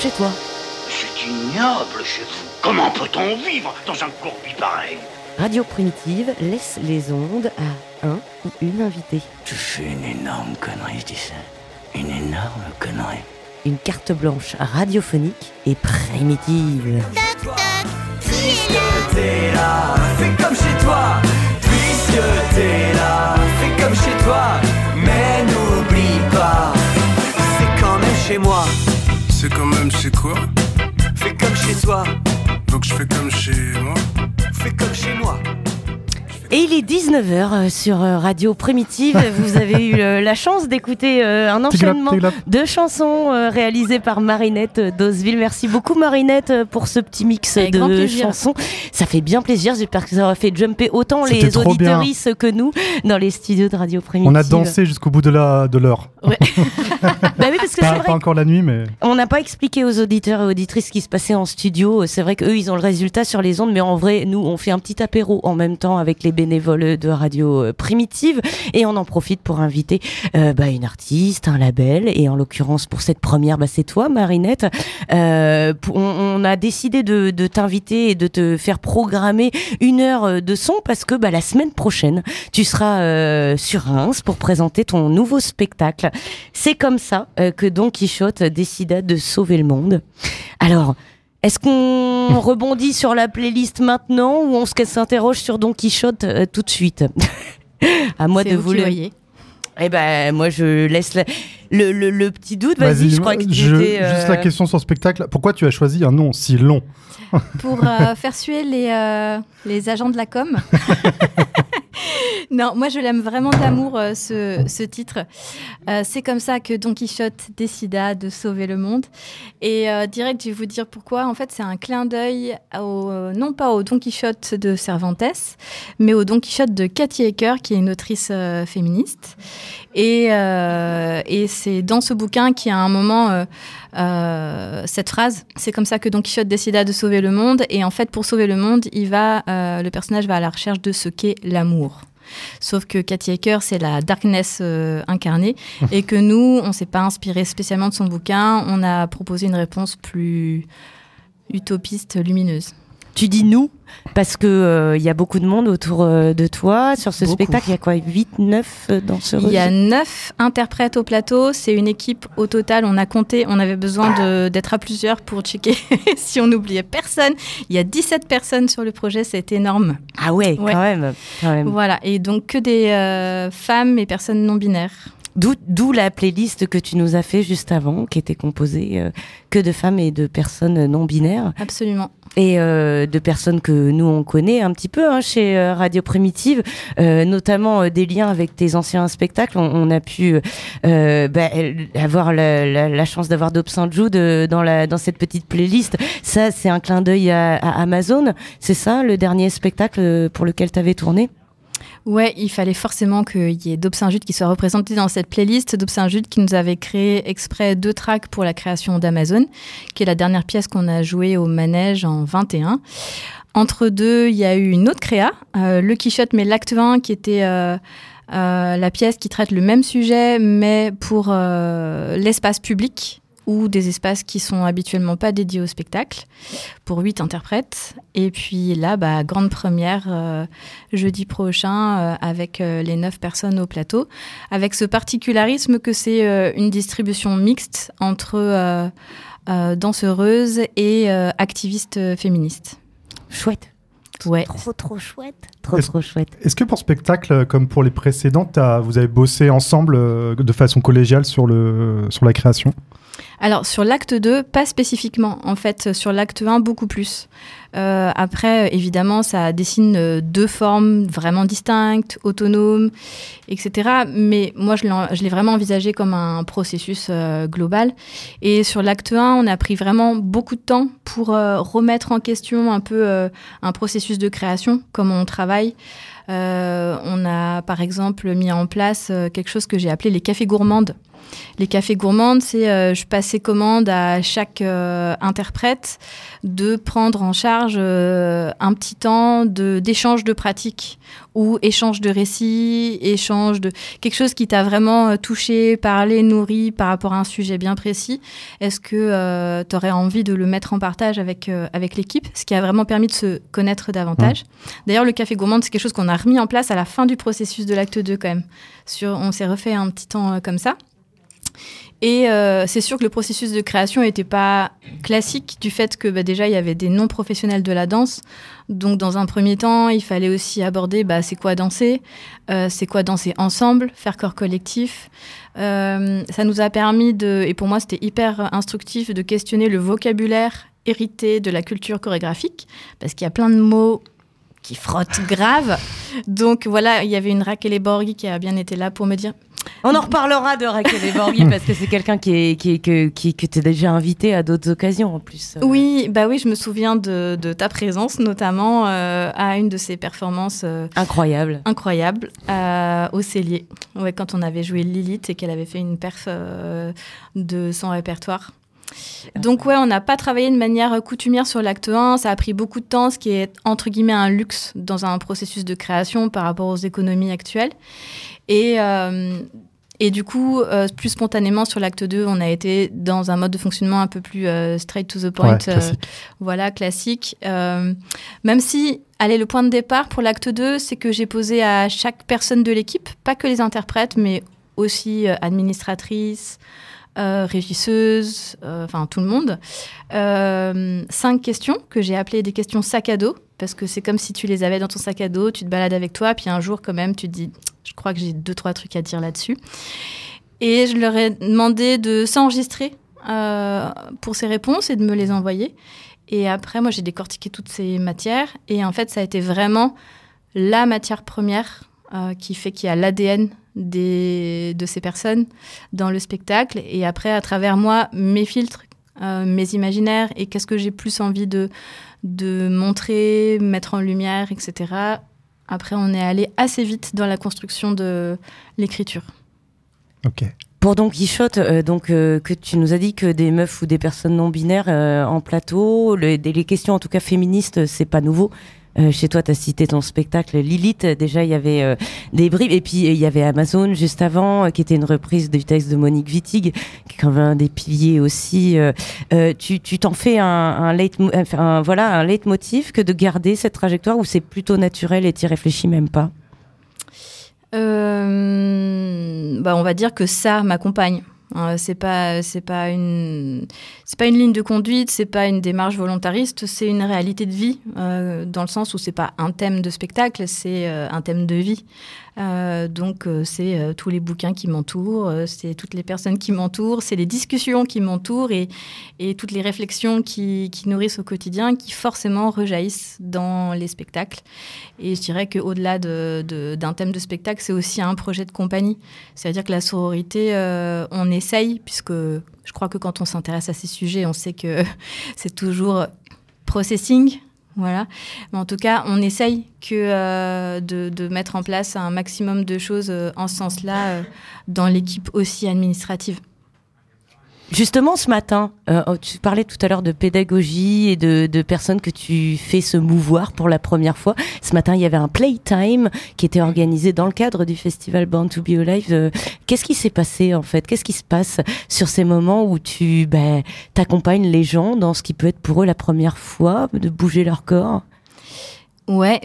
chez toi. C'est ignoble chez vous. Comment peut-on vivre dans un courbi pareil? Radio Primitive laisse les ondes à un ou une invitée. Tu fais une énorme connerie, je dis ça. Une énorme connerie. Une carte blanche radiophonique et primitive. Puisque t'es là, fais comme chez toi. Puisque t'es là, fais comme chez toi. Mais n'oublie pas, c'est quand même chez moi. C'est quand même chez quoi? Fais comme chez toi. Donc je fais comme chez moi? Fais comme chez moi. Et il est 19h sur Radio Primitive. Vous avez eu la chance d'écouter un enchaînement de chansons réalisées par Marinette d'Oseville. Merci beaucoup Marinette pour ce petit mix de chansons. Ça fait bien plaisir. J'espère que ça aura fait jumper autant les auditeuristes que nous dans les studios de Radio Primitive. On a dansé jusqu'au bout de l'heure. Ouais. Bah oui, parce que pas encore la nuit, mais... On n'a pas expliqué aux auditeurs et auditrices ce qui se passait en studio. C'est vrai qu'eux, ils ont le résultat sur les ondes, mais en vrai, nous, on fait un petit apéro en même temps avec les bénévoles de Radio Primitive et on en profite pour inviter une artiste, un label, et en l'occurrence pour cette première, c'est toi Marinette. On a décidé de t'inviter et de te faire programmer 1 heure de son parce que la semaine prochaine tu seras sur Reims pour présenter ton nouveau spectacle. C'est comme ça que Don Quichotte décida de sauver le monde. Alors, est-ce qu'on rebondit sur la playlist maintenant ou on s'interroge sur Don Quichotte tout de suite? À moi de vous le voyez. Eh ben, moi je laisse le petit doute. Vas-y, je crois que juste la question sur le spectacle. Pourquoi tu as choisi un nom si long? Pour faire suer les agents de la com. Non, moi je l'aime vraiment d'amour ce titre. C'est comme ça que Don Quichotte décida de sauver le monde. Et direct, je vais vous dire pourquoi. En fait, c'est un clin d'œil non pas au Don Quichotte de Cervantes, mais au Don Quichotte de Cathy Hecker, qui est une autrice féministe. Et c'est dans ce bouquin qu'il y a un moment cette phrase. C'est comme ça que Don Quichotte décida de sauver le monde. Et en fait, pour sauver le monde, le personnage va à la recherche de ce qu'est l'amour. Sauf que Cathy Hecker, c'est la darkness incarnée et que nous, on ne s'est pas inspiré spécialement de son bouquin. On a proposé une réponse plus utopiste, lumineuse. Tu dis nous parce que y a beaucoup de monde autour de toi sur ce spectacle. Il y a quoi, 8, 9 danseuses? Il y a 9 interprètes au plateau. C'est une équipe au total. On a compté. On avait besoin d'être à plusieurs pour checker si on n'oubliait personne. Il y a 17 personnes sur le projet. C'est énorme. Ah ouais. Quand même. Voilà. Et donc que des femmes et personnes non binaires. D'où la playlist que tu nous as fait juste avant, qui était composée que de femmes et de personnes non binaires. Absolument. Et de personnes que nous on connaît un petit peu chez Radio Primitive, notamment des liens avec tes anciens spectacles. On a pu avoir la chance d'avoir Dope Saint-Jou dans cette petite playlist. Ça, c'est un clin d'œil à Amazon. C'est ça, le dernier spectacle pour lequel tu avais tourné? Ouais, il fallait forcément qu'il y ait Dope Saint-Jude qui soit représenté dans cette playlist. Dope Saint-Jude qui nous avait créé exprès 2 tracks pour la création d'Amazon, qui est la dernière pièce qu'on a jouée au Manège en 21. Entre deux, il y a eu une autre créa, Le Quichotte, mais l'acte 1 qui était la pièce qui traite le même sujet, mais pour l'espace public ou des espaces qui sont habituellement pas dédiés au spectacle, pour 8 interprètes. Et puis là, grande première jeudi prochain avec les 9 personnes au plateau, avec ce particularisme que c'est une distribution mixte entre danseuses et activistes féministes. Chouette. Ouais. Trop chouette. Trop chouette. Est-ce que pour spectacle, comme pour les précédents, vous avez bossé ensemble de façon collégiale sur la création? Alors, sur l'acte 2, pas spécifiquement. En fait, sur l'acte 1, beaucoup plus. Après, évidemment, ça dessine 2 formes vraiment distinctes, autonomes, etc. Mais moi, je l'ai vraiment envisagé comme un processus global. Et sur l'acte 1, on a pris vraiment beaucoup de temps pour remettre en question un peu un processus de création, comment on travaille. On a, par exemple, mis en place quelque chose que j'ai appelé les cafés gourmandes. Les cafés gourmandes, c'est je passais commande à chaque interprète de prendre en charge un petit temps d'échange de pratiques ou échange de récits, échange de quelque chose qui t'a vraiment touché, parlé, nourri par rapport à un sujet bien précis. Est-ce que tu aurais envie de le mettre en partage avec l'équipe, ce qui a vraiment permis de se connaître davantage. D'ailleurs, le café gourmande, c'est quelque chose qu'on a remis en place à la fin du processus de l'acte 2 quand même. On s'est refait un petit temps comme ça. Et c'est sûr que le processus de création n'était pas classique du fait que déjà, il y avait des non-professionnels de la danse. Donc, dans un premier temps, il fallait aussi aborder c'est quoi danser ensemble, faire corps collectif. Ça nous a permis et pour moi, c'était hyper instructif de questionner le vocabulaire hérité de la culture chorégraphique, parce qu'il y a plein de mots qui frottent grave. Donc, voilà, il y avait une Raquel Borghi qui a bien été là pour me dire... On en reparlera de Raquel Borghi parce que c'est quelqu'un que tu as déjà invité à d'autres occasions en plus. Oui, je me souviens de ta présence notamment à une de ces performances incroyables au Cellier. Ouais, quand on avait joué Lilith et qu'elle avait fait une perf de son répertoire. Donc on n'a pas travaillé de manière coutumière sur l'acte 1, ça a pris beaucoup de temps, ce qui est entre guillemets un luxe dans un processus de création par rapport aux économies actuelles. Et du coup, plus spontanément sur l'acte 2, on a été dans un mode de fonctionnement un peu plus straight to the point, classique. Même si, le point de départ pour l'acte 2, c'est que j'ai posé à chaque personne de l'équipe, pas que les interprètes, mais aussi administratrices, régisseuse, tout le monde. 5 questions que j'ai appelées des questions sac à dos, parce que c'est comme si tu les avais dans ton sac à dos, tu te balades avec toi, puis un jour quand même tu te dis, je crois que j'ai 2-3 trucs à dire là-dessus. Et je leur ai demandé de s'enregistrer pour ces réponses et de me les envoyer. Et après, moi j'ai décortiqué toutes ces matières, et en fait ça a été vraiment la matière première qui fait qu'il y a l'ADN de ces personnes dans le spectacle. Et après, à travers moi, mes filtres, mes imaginaires et qu'est-ce que j'ai plus envie de montrer, mettre en lumière, etc. Après, on est allé assez vite dans la construction de l'écriture. Ok. Pour Don Quichotte, que tu nous as dit que des meufs ou des personnes non binaires en plateau, les questions en tout cas féministes, c'est pas nouveau. Chez toi, tu as cité ton spectacle Lilith. Déjà, il y avait des bribes. Et puis, il y avait Amazon juste avant, qui était une reprise du texte de Monique Wittig, qui est quand même un des piliers aussi. Tu t'en fais un leitmotiv que de garder cette trajectoire, ou c'est plutôt naturel et t'y réfléchis même pas? On va dire que ça m'accompagne. C'est pas une ligne de conduite, c'est pas une démarche volontariste, c'est une réalité de vie, dans le sens où c'est pas un thème de spectacle, c'est un thème de vie. Donc c'est tous les bouquins qui m'entourent, c'est toutes les personnes qui m'entourent, c'est les discussions qui m'entourent et toutes les réflexions qui nourrissent au quotidien, qui forcément rejaillissent dans les spectacles. Et je dirais qu'au-delà d'un thème de spectacle, c'est aussi un projet de compagnie. C'est-à-dire que la sororité, on essaye, puisque je crois que quand on s'intéresse à ces sujets, on sait que c'est toujours processing. Voilà. Mais en tout cas, on essaye de mettre en place un maximum de choses en ce sens-là dans l'équipe aussi administrative. Justement, ce matin, tu parlais tout à l'heure de pédagogie et de personnes que tu fais se mouvoir pour la première fois. Ce matin, il y avait un playtime qui était organisé dans le cadre du festival Born to Be Alive. Qu'est-ce qui s'est passé en fait? Qu'est-ce qui se passe sur ces moments où tu t'accompagnes les gens dans ce qui peut être pour eux la première fois, de bouger leur corps? Ouais,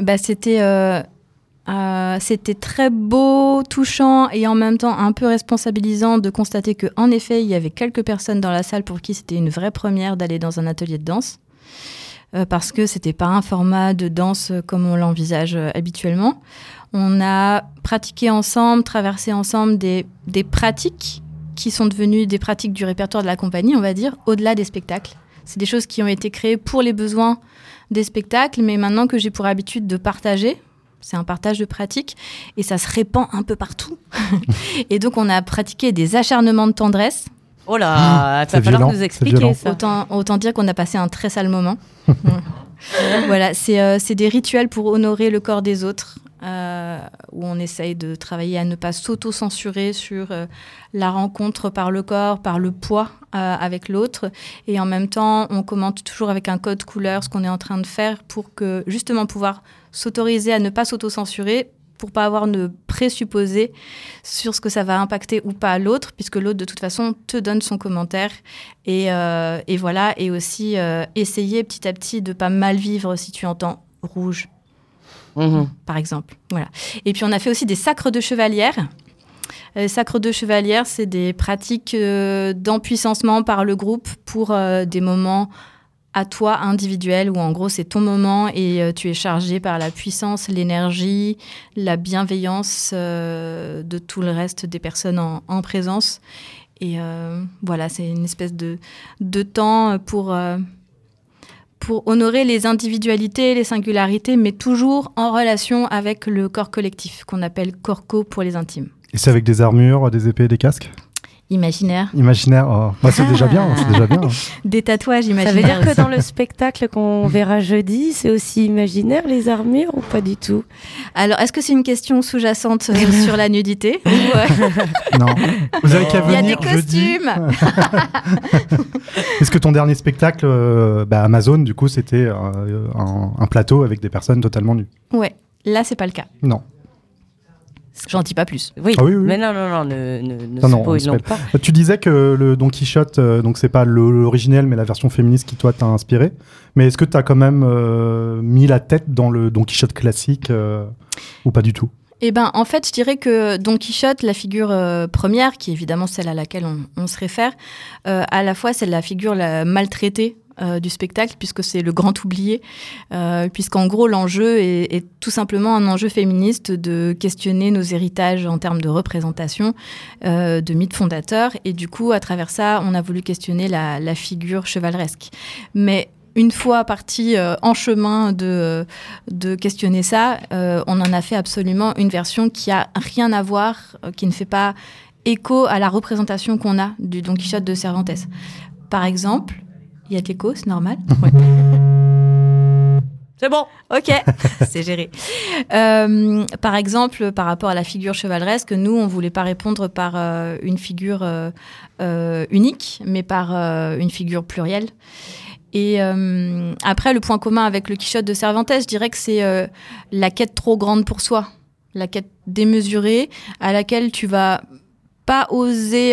c'était très beau, touchant et en même temps un peu responsabilisant de constater qu'en effet, il y avait quelques personnes dans la salle pour qui c'était une vraie première d'aller dans un atelier de danse. Parce que c'était pas un format de danse comme on l'envisage habituellement. On a pratiqué ensemble, traversé ensemble des pratiques qui sont devenues des pratiques du répertoire de la compagnie, on va dire, au-delà des spectacles. C'est des choses qui ont été créées pour les besoins des spectacles, mais maintenant que j'ai pour habitude de partager. C'est un partage de pratiques et ça se répand un peu partout. Et donc, on a pratiqué des acharnements de tendresse. Oh là, il va falloir nous expliquer ça. Autant dire qu'on a passé un très sale moment. Voilà, c'est des rituels pour honorer le corps des autres où on essaye de travailler à ne pas s'auto-censurer sur la rencontre par le corps, par le poids avec l'autre. Et en même temps, on commente toujours avec un code couleur ce qu'on est en train de faire pour que justement pouvoir s'autoriser à ne pas s'auto-censurer, pour pas avoir de présupposés sur ce que ça va impacter ou pas l'autre, puisque l'autre, de toute façon, te donne son commentaire. Et voilà, et aussi essayer petit à petit de pas mal vivre si tu entends rouge, par exemple. Voilà. Et puis, on a fait aussi des sacres de chevalières. Les sacres de chevalières, c'est des pratiques d'empuissancement par le groupe pour des moments à toi individuel, où en gros c'est ton moment et tu es chargé par la puissance, l'énergie, la bienveillance de tout le reste des personnes en présence. Et voilà, c'est une espèce de temps pour honorer les individualités, les singularités, mais toujours en relation avec le corps collectif, qu'on appelle corco pour les intimes. Et c'est avec des armures, des épées et des casques ? Imaginaire. Imaginaire, oh. Bah, c'est déjà bien, c'est déjà bien. Des tatouages imaginaires. Ça veut dire que dans le spectacle qu'on verra jeudi, c'est aussi imaginaire, les armures, ou pas du tout? Alors, est-ce que c'est une question sous-jacente sur la nudité Non. Vous avez qu'à venir. Il y a des costumes. Est-ce que ton dernier spectacle, Amazon, du coup, c'était un plateau avec des personnes totalement nues? Ouais, là, c'est pas le cas. Non. J'en dis pas plus. Oui, ah oui. Mais non, ne spoilons pas. Tu disais que le Don Quichotte, donc c'est pas l'originel, mais la version féministe qui, toi, t'a inspiré. Mais est-ce que t'as quand même mis la tête dans le Don Quichotte classique ou pas du tout? Eh ben, en fait, je dirais que Don Quichotte, la figure première, qui est évidemment celle à laquelle on se réfère, à la fois c'est la figure la maltraitée du spectacle, puisque c'est le grand oublié, puisqu'en gros l'enjeu est tout simplement un enjeu féministe de questionner nos héritages en termes de représentation, de mythes fondateurs, et du coup à travers ça on a voulu questionner la figure chevaleresque. Mais une fois parti en chemin de questionner ça, on en a fait absolument une version qui a rien à voir, qui ne fait pas écho à la représentation qu'on a du Don Quichotte de Cervantes. Par exemple, il y a de l'écho, c'est normal. Ouais. C'est bon. Ok, c'est géré. Par exemple, par rapport à la figure chevaleresque, nous, on ne voulait pas répondre par une figure unique, mais par une figure plurielle. Et après, le point commun avec le Quichotte de Cervantes, je dirais que c'est la quête trop grande pour soi, la quête démesurée à laquelle tu vas pas oser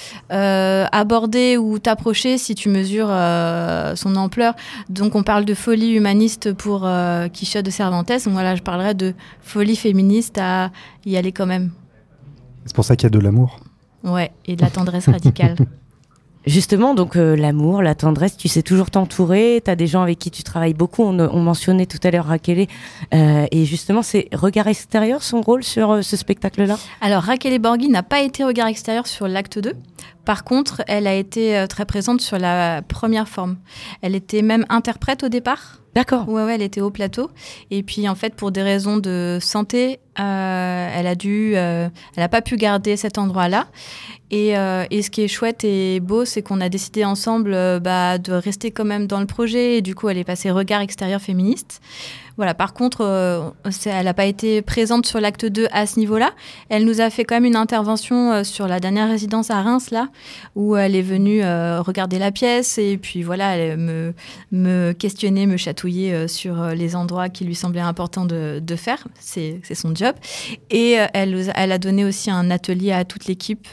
aborder ou t'approcher si tu mesures son ampleur. Donc on parle de folie humaniste pour Quichotte de Cervantes. Donc voilà, je parlerais de folie féministe à y aller quand même. C'est pour ça qu'il y a de l'amour. Ouais, et de la tendresse radicale. Justement, donc l'amour, la tendresse, tu sais toujours t'entourer, tu as des gens avec qui tu travailles beaucoup, on mentionnait tout à l'heure Raquel, et justement c'est regard extérieur son rôle sur ce spectacle-là? Alors Raquel Borghi n'a pas été regard extérieur sur l'acte 2, par contre elle a été très présente sur la première forme. Elle était même interprète au départ. D'accord. Ouais, elle était au plateau. Et puis, en fait, pour des raisons de santé, elle a pas pu garder cet endroit-là. Et ce qui est chouette et beau, c'est qu'on a décidé ensemble de rester quand même dans le projet. Et du coup, elle est passée regard extérieur féministe. Voilà. Par contre, elle n'a pas été présente sur l'acte 2 à ce niveau-là. Elle nous a fait quand même une intervention sur la dernière résidence à Reims, là, où elle est venue regarder la pièce. Et puis, voilà, elle me questionnait, me chatouillait sur les endroits qui lui semblaient importants de faire. C'est son job. Et elle a donné aussi un atelier à toute l'équipe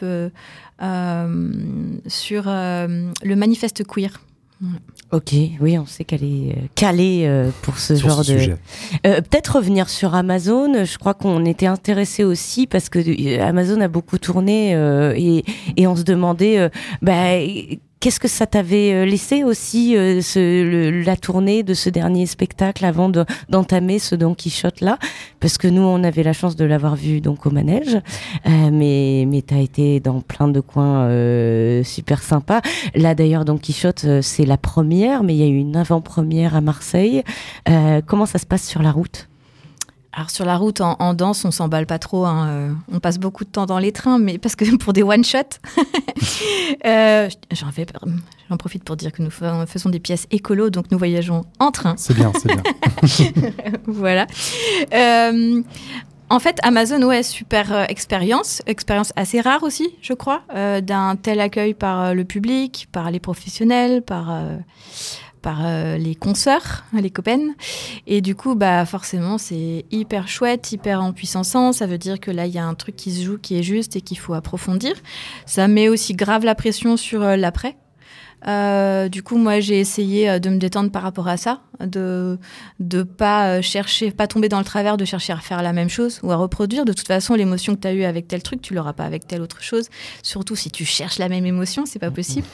sur le manifeste queer. Ok, oui, on sait qu'elle est calée pour ce genre de sujet. Peut-être revenir sur Amazon. Je crois qu'on était intéressés aussi parce que Amazon a beaucoup tourné et on se demandait qu'est-ce que ça t'avait laissé aussi la tournée de ce dernier spectacle avant d'entamer ce Don Quichotte-là, parce que nous on avait la chance de l'avoir vu donc au manège, mais t'as été dans plein de coins super sympas. Là d'ailleurs Don Quichotte c'est la première, mais il y a eu une avant-première à Marseille. Comment ça se passe sur la route? Alors sur la route, en danse, on s'emballe pas trop. On passe beaucoup de temps dans les trains, mais parce que pour des one-shots, j'en profite pour dire que nous faisons des pièces écolo, donc nous voyageons en train. C'est bien. Voilà. En fait, Amazon, super expérience assez rare aussi, je crois, d'un tel accueil par le public, par les professionnels, par les consoeurs, les copains. Et du coup, forcément, c'est hyper chouette, hyper empuissançant. Ça veut dire que là, il y a un truc qui se joue, qui est juste et qu'il faut approfondir. Ça met aussi grave la pression sur l'après. Du coup, moi, j'ai essayé de me détendre par rapport à ça, de pas tomber dans le travers de chercher à refaire la même chose ou à reproduire. De toute façon, l'émotion que tu as eue avec tel truc, tu l'auras pas avec telle autre chose. Surtout si tu cherches la même émotion, c'est pas possible.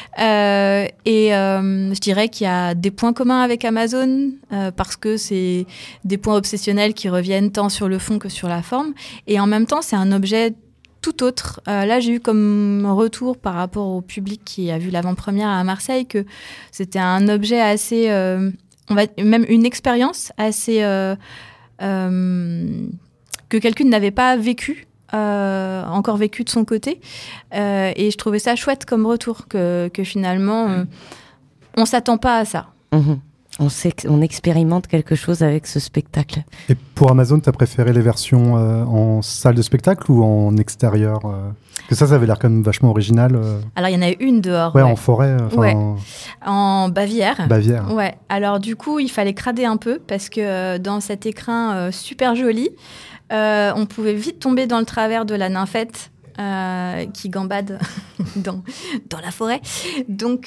Je dirais qu'il y a des points communs avec Amazon parce que c'est des points obsessionnels qui reviennent tant sur le fond que sur la forme. Et en même temps, c'est un objet tout autre. Là, j'ai eu comme retour par rapport au public qui a vu l'avant-première à Marseille que c'était un objet assez... même une expérience assez... que quelqu'un n'avait pas vécu, encore vécu de son côté. Et je trouvais ça chouette comme retour, que finalement, on ne s'attend pas à ça. Mmh. On expérimente quelque chose avec ce spectacle. Et pour Amazon, tu as préféré les versions en salle de spectacle ou en extérieur que ça avait l'air quand même vachement original. Alors, il y en a une dehors. Ouais, en forêt. En Bavière. Bavière. Ouais. Alors, du coup, il fallait crader un peu parce que dans cet écrin super joli, on pouvait vite tomber dans le travers de la nymphette. Qui gambade dans la forêt. Donc,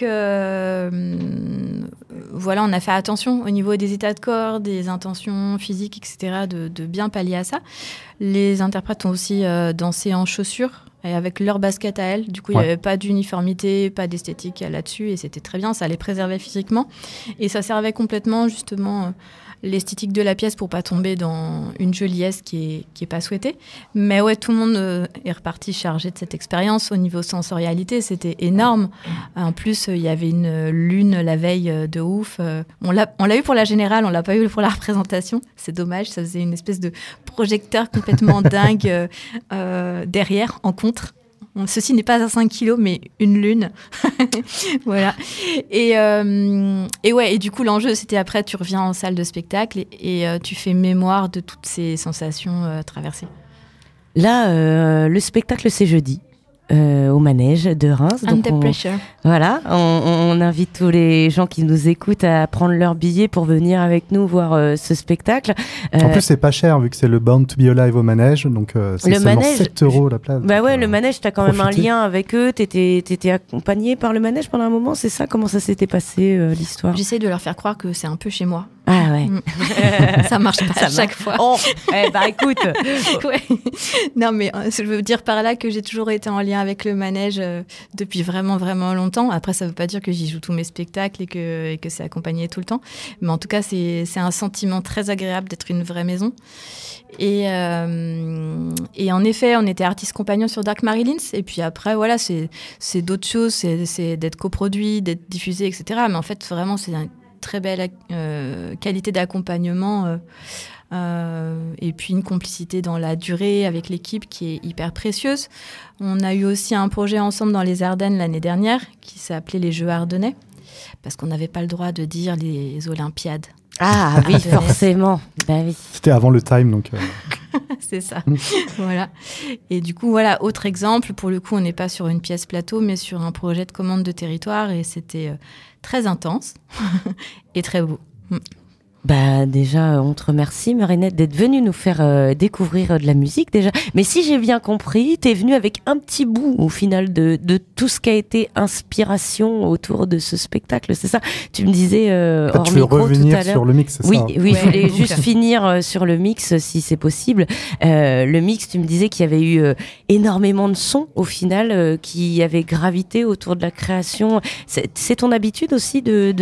voilà, on a fait attention au niveau des états de corps, des intentions physiques, etc., de bien pallier à ça. Les interprètes ont aussi dansé en chaussures et avec leur basket à elles. Du coup, il n'y avait pas d'uniformité, pas d'esthétique là-dessus et c'était très bien, ça les préservait physiquement. Et ça servait complètement, justement... l'esthétique de la pièce pour pas tomber dans une joliesse qui est pas souhaitée. Mais ouais, tout le monde est reparti chargé de cette expérience. Au niveau sensorialité, c'était énorme. En plus, il y avait une lune la veille de ouf. On l'a eu pour la générale, on l'a pas eu pour la représentation. C'est dommage, ça faisait une espèce de projecteur complètement dingue derrière, en contre. Ceci n'est pas à 5 kilos, mais une lune. Voilà. Et du coup, l'enjeu, c'était après, tu reviens en salle de spectacle et tu fais mémoire de toutes ces sensations traversées. Là, le spectacle, c'est jeudi. Au manège de Reims. Under pressure. Voilà, on invite tous les gens qui nous écoutent à prendre leur billet pour venir avec nous voir ce spectacle. En plus, c'est pas cher vu que c'est le Born to be Alive au manège, donc c'est seulement 7 € la place. Bah ouais, le manège, t'as quand même un lien avec eux. T'étais accompagné par le manège pendant un moment, c'est ça? Comment ça s'était passé l'histoire? J'essaie de leur faire croire que c'est un peu chez moi. Ah ouais. Ça marche pas à chaque fois. Oh, écoute. Ouais. Non, mais je veux dire par là que j'ai toujours été en lien avec le manège depuis vraiment, vraiment longtemps. Après, ça veut pas dire que j'y joue tous mes spectacles et que c'est accompagné tout le temps. Mais en tout cas, c'est un sentiment très agréable d'être une vraie maison. Et en effet, on était artistes compagnons sur Dark Marilyn. Et puis après, voilà, c'est d'autres choses. C'est d'être coproduit, d'être diffusé, etc. Mais en fait, vraiment, c'est une très belle qualité d'accompagnement et puis une complicité dans la durée avec l'équipe qui est hyper précieuse. On a eu aussi un projet ensemble dans les Ardennes l'année dernière qui s'appelait les Jeux Ardennais parce qu'on n'avait pas le droit de dire les Olympiades. Ah oui, forcément. Bah oui. C'était avant le time, donc... C'est ça. Voilà. Et du coup, voilà, autre exemple. Pour le coup, on n'est pas sur une pièce plateau, mais sur un projet de commande de territoire. Et c'était très intense et très beau. Bah déjà, on te remercie, Marinette, d'être venue nous faire découvrir de la musique déjà. Mais si j'ai bien compris, t'es venue avec un petit bout au final de tout ce qui a été inspiration autour de ce spectacle, c'est ça? Tu me disais hors tu veux micro revenir tout à l'heure. sur le mix, c'est ça? Oui, je voulais juste finir sur le mix si c'est possible. Le mix, tu me disais qu'il y avait eu énormément de sons au final qui avaient gravité autour de la création. C'est ton habitude aussi de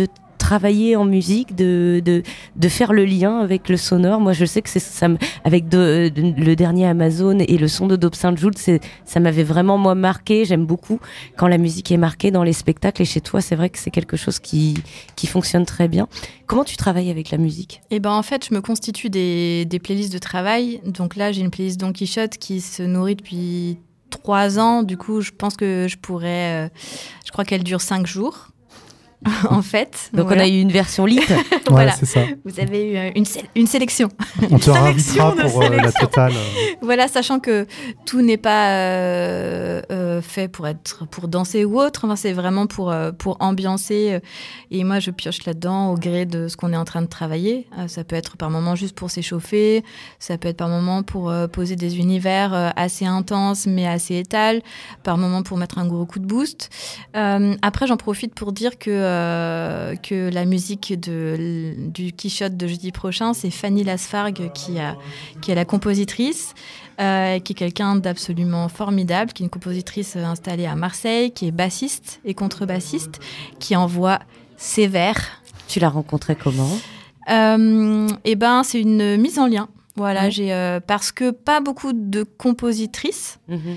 travailler en musique, de faire le lien avec le sonore. Moi, je sais que avec le dernier Amazon et le son de Dope Saint-Jules, ça m'avait vraiment, moi, marqué. J'aime beaucoup quand la musique est marquée dans les spectacles. Et chez toi, c'est vrai que c'est quelque chose qui fonctionne très bien. Comment tu travailles avec la musique ? Eh ben, en fait, je me constitue des playlists de travail. Donc là, j'ai une playlist Don Quichotte qui se nourrit depuis 3 ans. Du coup, je pense que je pourrais... je crois qu'elle dure 5 jours. En fait. Donc voilà. On a eu une version lit. Voilà, ouais, c'est ça. Vous avez eu une sélection. On te réinvitera pour la totale. Voilà, sachant que tout n'est pas fait pour danser ou autre. Enfin, c'est vraiment pour ambiancer. Et moi, je pioche là-dedans au gré de ce qu'on est en train de travailler. Ça peut être par moment juste pour s'échauffer. Ça peut être par moment pour poser des univers assez intenses mais assez étals. Par moment pour mettre un gros coup de boost. Après, j'en profite pour dire que la musique du Quichotte de jeudi prochain, c'est Fanny Lasfargue qui est la compositrice, qui est quelqu'un d'absolument formidable, qui est une compositrice installée à Marseille, qui est bassiste et contrebassiste, qui envoie sévère. Tu l'as rencontrée comment ? Eh ben, c'est une mise en lien. Voilà, parce que pas beaucoup de compositrices.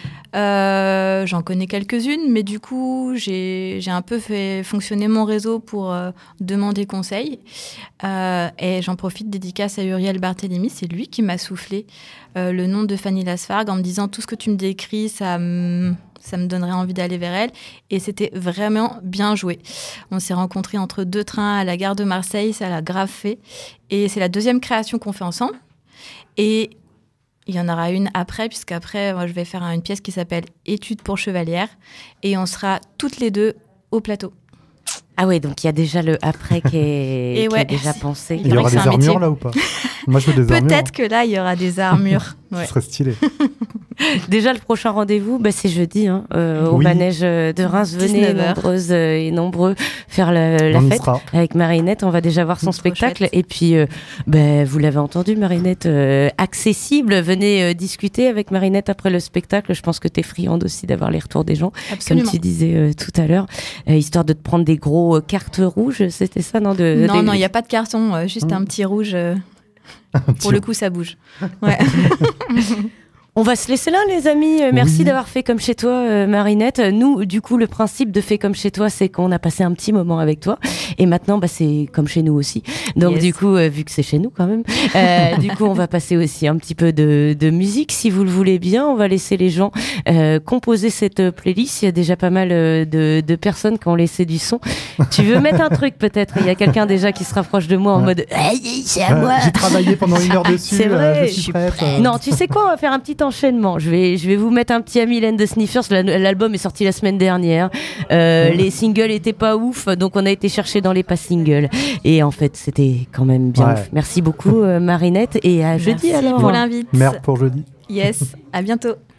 J'en connais quelques-unes, mais du coup, j'ai un peu fait fonctionner mon réseau pour demander conseil. Et j'en profite, dédicace à Uriel Barthélémy, c'est lui qui m'a soufflé le nom de Fanny Lasfargue en me disant tout ce que tu me décris, ça me donnerait envie d'aller vers elle. Et c'était vraiment bien joué. On s'est rencontrés entre 2 trains à la gare de Marseille, ça l'a grave fait. Et c'est la 2e création qu'on fait ensemble. Et il y en aura une après, puisqu'après, moi, je vais faire une pièce qui s'appelle Études pour chevalière. Et on sera toutes les 2 au plateau. Ah ouais, donc il y a déjà le après qui est déjà pensé. Il y aura des armures là ou pas ? Moi, je veux des armures. Peut-être que là, il y aura des armures. Ce serait stylé. Déjà, le prochain rendez-vous, c'est jeudi, au manège de Reims. Venez nombreuses et nombreux faire la fête avec Marinette. On va déjà voir son spectacle. Et puis, vous l'avez entendu, Marinette, accessible. Venez discuter avec Marinette après le spectacle. Je pense que tu es friande aussi d'avoir les retours des gens. Absolument. Comme tu disais tout à l'heure, histoire de te prendre des gros cartes rouges. C'était ça, non ? Non, il n'y a pas de carton, juste un petit rouge. Pour le coup, ça bouge. Ouais. On va se laisser là, les amis. Merci d'avoir fait comme chez toi, Marinette. Nous, du coup, le principe de fait comme chez toi, c'est qu'on a passé un petit moment avec toi. Et maintenant, c'est comme chez nous aussi. Donc, du coup, vu que c'est chez nous quand même, du coup, on va passer aussi un petit peu de musique, si vous le voulez bien. On va laisser les gens composer cette playlist. Il y a déjà pas mal de personnes qui ont laissé du son. Tu veux mettre un truc, peut-être ? Il y a quelqu'un déjà qui se rapproche de moi en mode « c'est à moi !» J'ai travaillé pendant 1 heure dessus. C'est vrai, je suis prête. Non, tu sais quoi ? On va faire un petit enchaînement. Je vais vous mettre un petit Amylène de Sniffers. L'album est sorti la semaine dernière. Les singles étaient pas ouf, donc on a été chercher dans les pas singles. Et en fait, c'était quand même bien ouf. Merci beaucoup, Marinette. Et à jeudi alors. Merci pour l'invite. Merde pour jeudi. Yes, à bientôt.